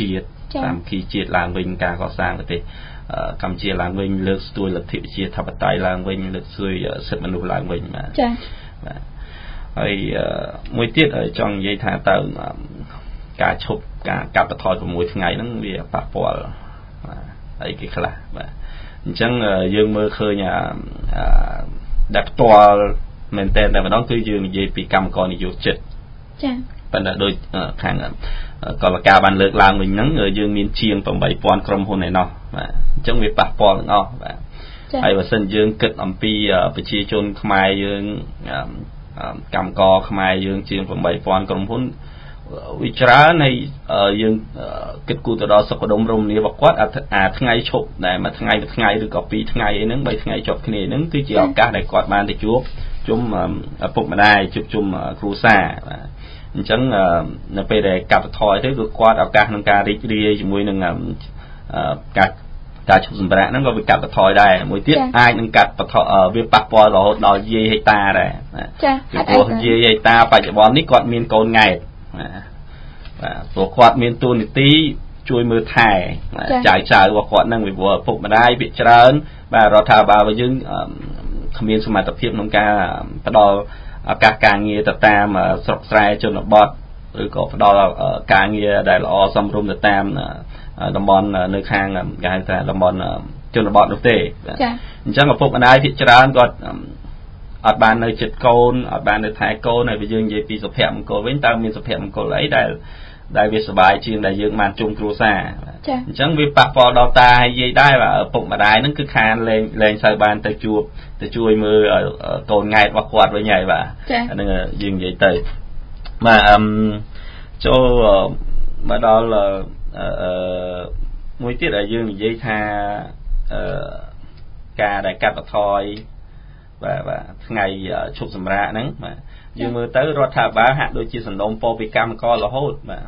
តាមគីជាតិឡើងវិញការកសាងប្រទេសកម្ពុជាឡើងវិញលើកស្ទួយលទ្ធិប្រជាធិបតេយ្យឡើងវិញលើកស្ទួយសិទ្ធិមនុស្សឡើងវិញបាទចា៎បាទហើយមួយទៀតចង់និយាយថាតើការឈប់ការកាត់បន្ថយ6ថ្ងៃហ្នឹងវាប៉ះពាល់បាទហើយគេខ្លះបាទអញ្ចឹងយើងមើលឃើញដែលផ្ទាល់មែនតើតែម្ដងគឺយើងនិយាយពីកម្មករនិយោជិតចា៎ប៉ុន្តែដូចខាងកលការបានលើកឡើងវិញហ្នឹងយើងមានជាងeight thousandក្រុមហ៊ុនឯណោះបាទអញ្ចឹងវាប៉ះពាល់ទាំងអស់បាទហើយបើសិនយើងគិតអំពីប្រជាជនខ្មែរយើងកម្មករខ្មែរយើងជាងeight thousandក្រុមហ៊ុនវិច្រើនហើយយើងគិតគូរទៅដល់សុខដុមរមនារបស់គាត់អាថ្ងៃឈប់ដែលមួយថ្ងៃមួយថ្ងៃឬក៏ពីរថ្ងៃអីហ្នឹងបីថ្ងៃជាប់គ្នាហ្នឹងគឺជាឱកាសដែលគាត់បានទៅជួបជុំឪពុកម្ដាយជួបជុំគ្រួសារបាទអញ្ចឹងនៅពេលដែលកាត់បន្ថយទៅគឺគាត់ឱកាសក្នុងការរីករាយជាមួយនឹងការការឈប់សម្រាកហ្នឹងក៏វាកាត់បន្ថយដែរមួយទៀតអាចនឹងកាត់បន្ថយវាប៉ះពាល់រហូតដល់យាយហេតាដែរចា៎ព្រោះយាយហេតាបច្ចុប្បន្ននេះគាត់មានកូនង៉ែតបាទព្រោះគាត់មានទួនាទីជួយមើលថែចាយចៅរបស់គាត់ហ្នឹងវាព្រោះឪពុកម្ដាយភាគច្រើនបាទរដ្ឋាភិបាលរបស់យើងគ្មានសមត្ថភាពក្នុងការផ្ដល់ឱកាសការងារទៅតាមស្រុកស្រែជនបទឬក៏ផ្ដល់ការងារដែលល្អសមរម្យទៅតាមតំបន់នៅខាងគេហៅថាតំបន់ជនបទនោះទេចា៎អញ្ចឹងឪពុកម្ដាយភាគច្រើនគាត់អត់បាននៅចិត្តកូនអត់បាននៅថែកូនហើយយើងនិយាយពីសុភមង្គលវិញតើមានសុភមង្គលអីដែលដែលវាសុបាយជាងដែលយើងបានជុំគ្រួសារអញ្ចឹងវាប៉ះពាល់ដល់តាហើយយាយដែរបាទឪពុកម្ដាយហ្នឹងគឺខានលែងលែងសូវបានទៅជួបទៅជួយមើលកូនង៉ែតរបស់គាត់វិញហើយបាទអាហ្នឹងយើងនិយាយទៅបាទអឹមចូលមកដល់អឺមួយទៀតដែលយើងនិយាយថាអឺការដែលកាត់បន្ថយបាទបាទថ្ងៃឈប់សម្រាកហ្នឹងបាទយើងមើលទៅរដ្ឋាភិបាលហាក់ដូចជាសំណូមពរពីកម្មកររហូតបាទ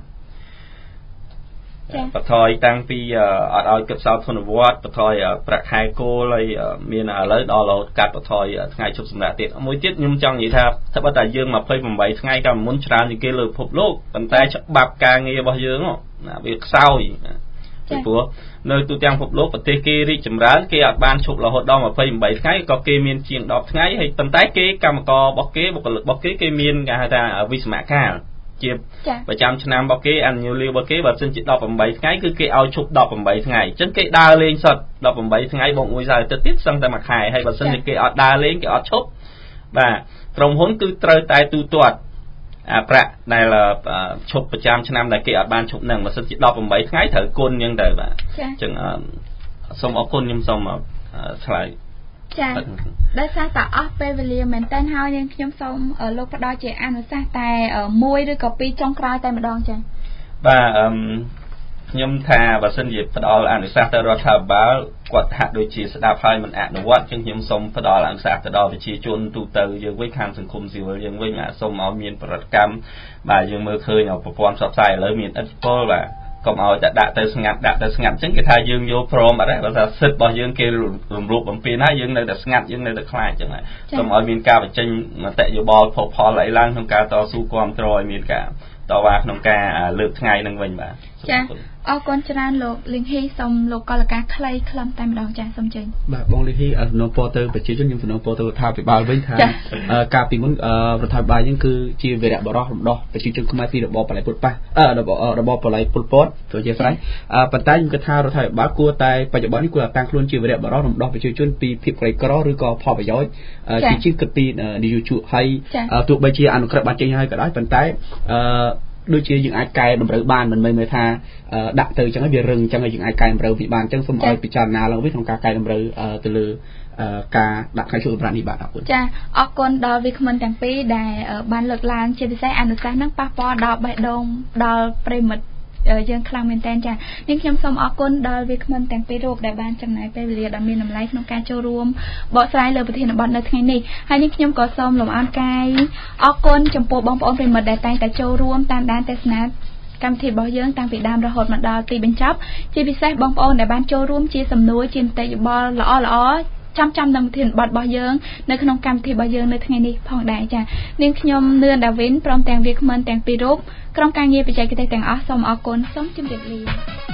បន្ថយតាំងពីអត់ឲ្យគិតសោធនវត្តបន្ថយប្រាក់ខែគោលហើយមានឥឡូវដល់រហូតកាត់បន្ថយថ្ងៃឈប់សម្រាកទៀតមួយទៀតខ្ញុំចង់និយាយថាถ้าបើតែយើងtwenty-eightថ្ងៃកាលមុនច្រើនជាងគេលើពិភពលោកប៉ុន្តែច្បាប់ការងាររបស់យើងវាខ្សោយពីព្រោះនៅទូទាំងពិភពលោកប្រទេសគេរីកចម្រើនគេអត់បានឈប់រហូតដល់twenty-eightថ្ងៃក៏គេមានជាងtenថ្ងៃហើយប៉ុន្តែគេកម្មកររបស់គេបុគ្គលិករបស់គេគេមានគេហៅថាវិស្សមកាលជាប្រចាំឆ្នាំរបស់គេ annual leave របស់គេបើសិនជាeighteenថ្ងៃគឺគេឲ្យឈប់eighteenថ្ងៃអញ្ចឹងគេដើរលេងសុទ្ធeighteenថ្ងៃបូកមួយសៅរ៍អាទិត្យទៀតសឹងតែមួយខែហើយបើសិនជាគេអត់ដើរលេងគេអត់ឈប់បាទក្រុមហ៊ុនគឺត្រូវតែទូទាត់អាប្រាក់ដែលឈប់ប្រចាំឆ្នាំដែលគេអត់បានឈប់នឹងបើសិនជាeighteenថ្ងៃត្រូវគុណអញ្ចឹងទៅបាទអញ្ចឹងសូមអរគុណខ្ញុំសូមឆ្លើយចា៎ដោយសារតែអស់ពេលវេលាមែនតើហើយយើងខ្ញុំសូមលោកផ្ដល់ជាអនុសាសន៍តែមួយឬក៏ពីរចុងក្រោយតែម្ដងចា៎បាទអឺខ្ញុំថាបើសិនជាផ្ដល់អនុសាសន៍ទៅរដ្ឋាភិបាលគាត់ហាក់ដូចជាស្ដាប់ហើយមិនអនុវត្តអញ្ចឹងខ្ញុំសូមផ្ដល់អនុសាសន៍ទៅដល់ប្រជាជនទូទៅយើងវិញខាងសង្គមស៊ីវិលយើងវិញសូមឲ្យមានប្រតិកម្មបាទយើងមើលឃើញប្រព័ន្ធផ្សព្វផ្សាយឥឡូវមានឥទ្ធិពលបាទកុំឲ្យតែដាក់ទៅស្ងាត់ដាក់ទៅស្ងាត់អញ្ចឹងគេថាយើងយកព្រមអត់ទេបើថាសិទ្ធិរបស់យើងគេរំលោភបំពានហើយយើងនៅតែស្ងាត់យើងនៅតែខ្លាចអញ្ចឹងហើយកុំឲ្យមានការបញ្ចេញមតិយោបល់ផុសផលអីឡើងក្នុងការតស៊ូគាំទ្រឲ្យមានការតវ៉ាក្នុងការលើកថ្ងៃនឹងវិញបាទចា៎អរគុណច្រើនលោកលីងហ៊ីសូមលោកកលការខ្លីខ្លឹមតែម្ដងចា៎សូមជើញបាទបងលីងហ៊ីសំណូមពរទៅប្រជាជនខ្ញុំសំណូមពរទៅរដ្ឋាភិបាលវិញថាការពីមុនរដ្ឋាភិបាលយើងគឺជាវីរៈបរិះរំដោះប្រជាជនខ្មែរពីរបបបល័យពុលប៉ះរបបរបបបល័យពុលពតទៅជាស្រេចប៉ុន្តែខ្ញុំគិតថារដ្ឋាភិបាលគួរតែបច្ចុប្បន្ននេះគួរតែតាំងខ្លួនជាវីរៈបរិះរំដោះប្រជាជនពីភាពក្រីក្រឬក៏ផលប្រយោជន៍ជាជាងគិតពីនយោជកហើយទោះបីជាអនុក្រឹត្យបានចេញហើយក៏ដោយប៉ុន្តែអឺដូចជាយើងអាចកែតម្រូវបានមិនមែនមើលថាដាក់ទៅអញ្ចឹងវារឹងអញ្ចឹងយើងអាចកែតម្រូវពីបានអញ្ចឹងសូមឲ្យពិចារណាឡើងវិញក្នុងការកែតម្រូវទៅលើការដាក់ថ្ងៃឈប់សម្រាកនេះបាទអរគុណចាអរគុណដល់វាគ្មិនទាំងពីរដែលបានលើកឡើងជាពិសេសអនុសាសន៍នឹងប៉ះពាល់ដល់បេះដូងដល់ប្រិមិត្តយើងខ្លាំងមែនតើចានាងខ្ញុំសូមអរគុណដល់វាគ្មិនទាំងពីររូបដែលបានចំណាយពេលវេលាដ៏មានតម្លៃក្នុងការចូលរួមបកស្រាយលើប្រធានបទនៅថ្ងៃនេះហើយនាងខ្ញុំក៏សូមលំអរកាយអរគុណចំពោះបងប្អូនប្រិមិត្តដែលតែងតែចូលរួមតាមដានទស្សនាកម្មវិធីរបស់យើងតាំងពីដើមរហូតមកដល់ទីបញ្ចប់ជាពិសេសបងប្អូនដែលបានចូលរួមជាសំណួរជាមតិយោបល់ល្អល្អចាំចាំនឹងប្រធានបទរបស់យើងនៅក្នុងកម្មវិធីរបស់យើងនៅថ្ងៃនេះផងដែរចានាងខ្ញុំនឿនដាវីនព្រមទាំងវាគ្មិនទាំងពីររូបក្រុមការងារបច្ចេកទេសទាំងអស់សូមអរគុណសូមជម្រាបលា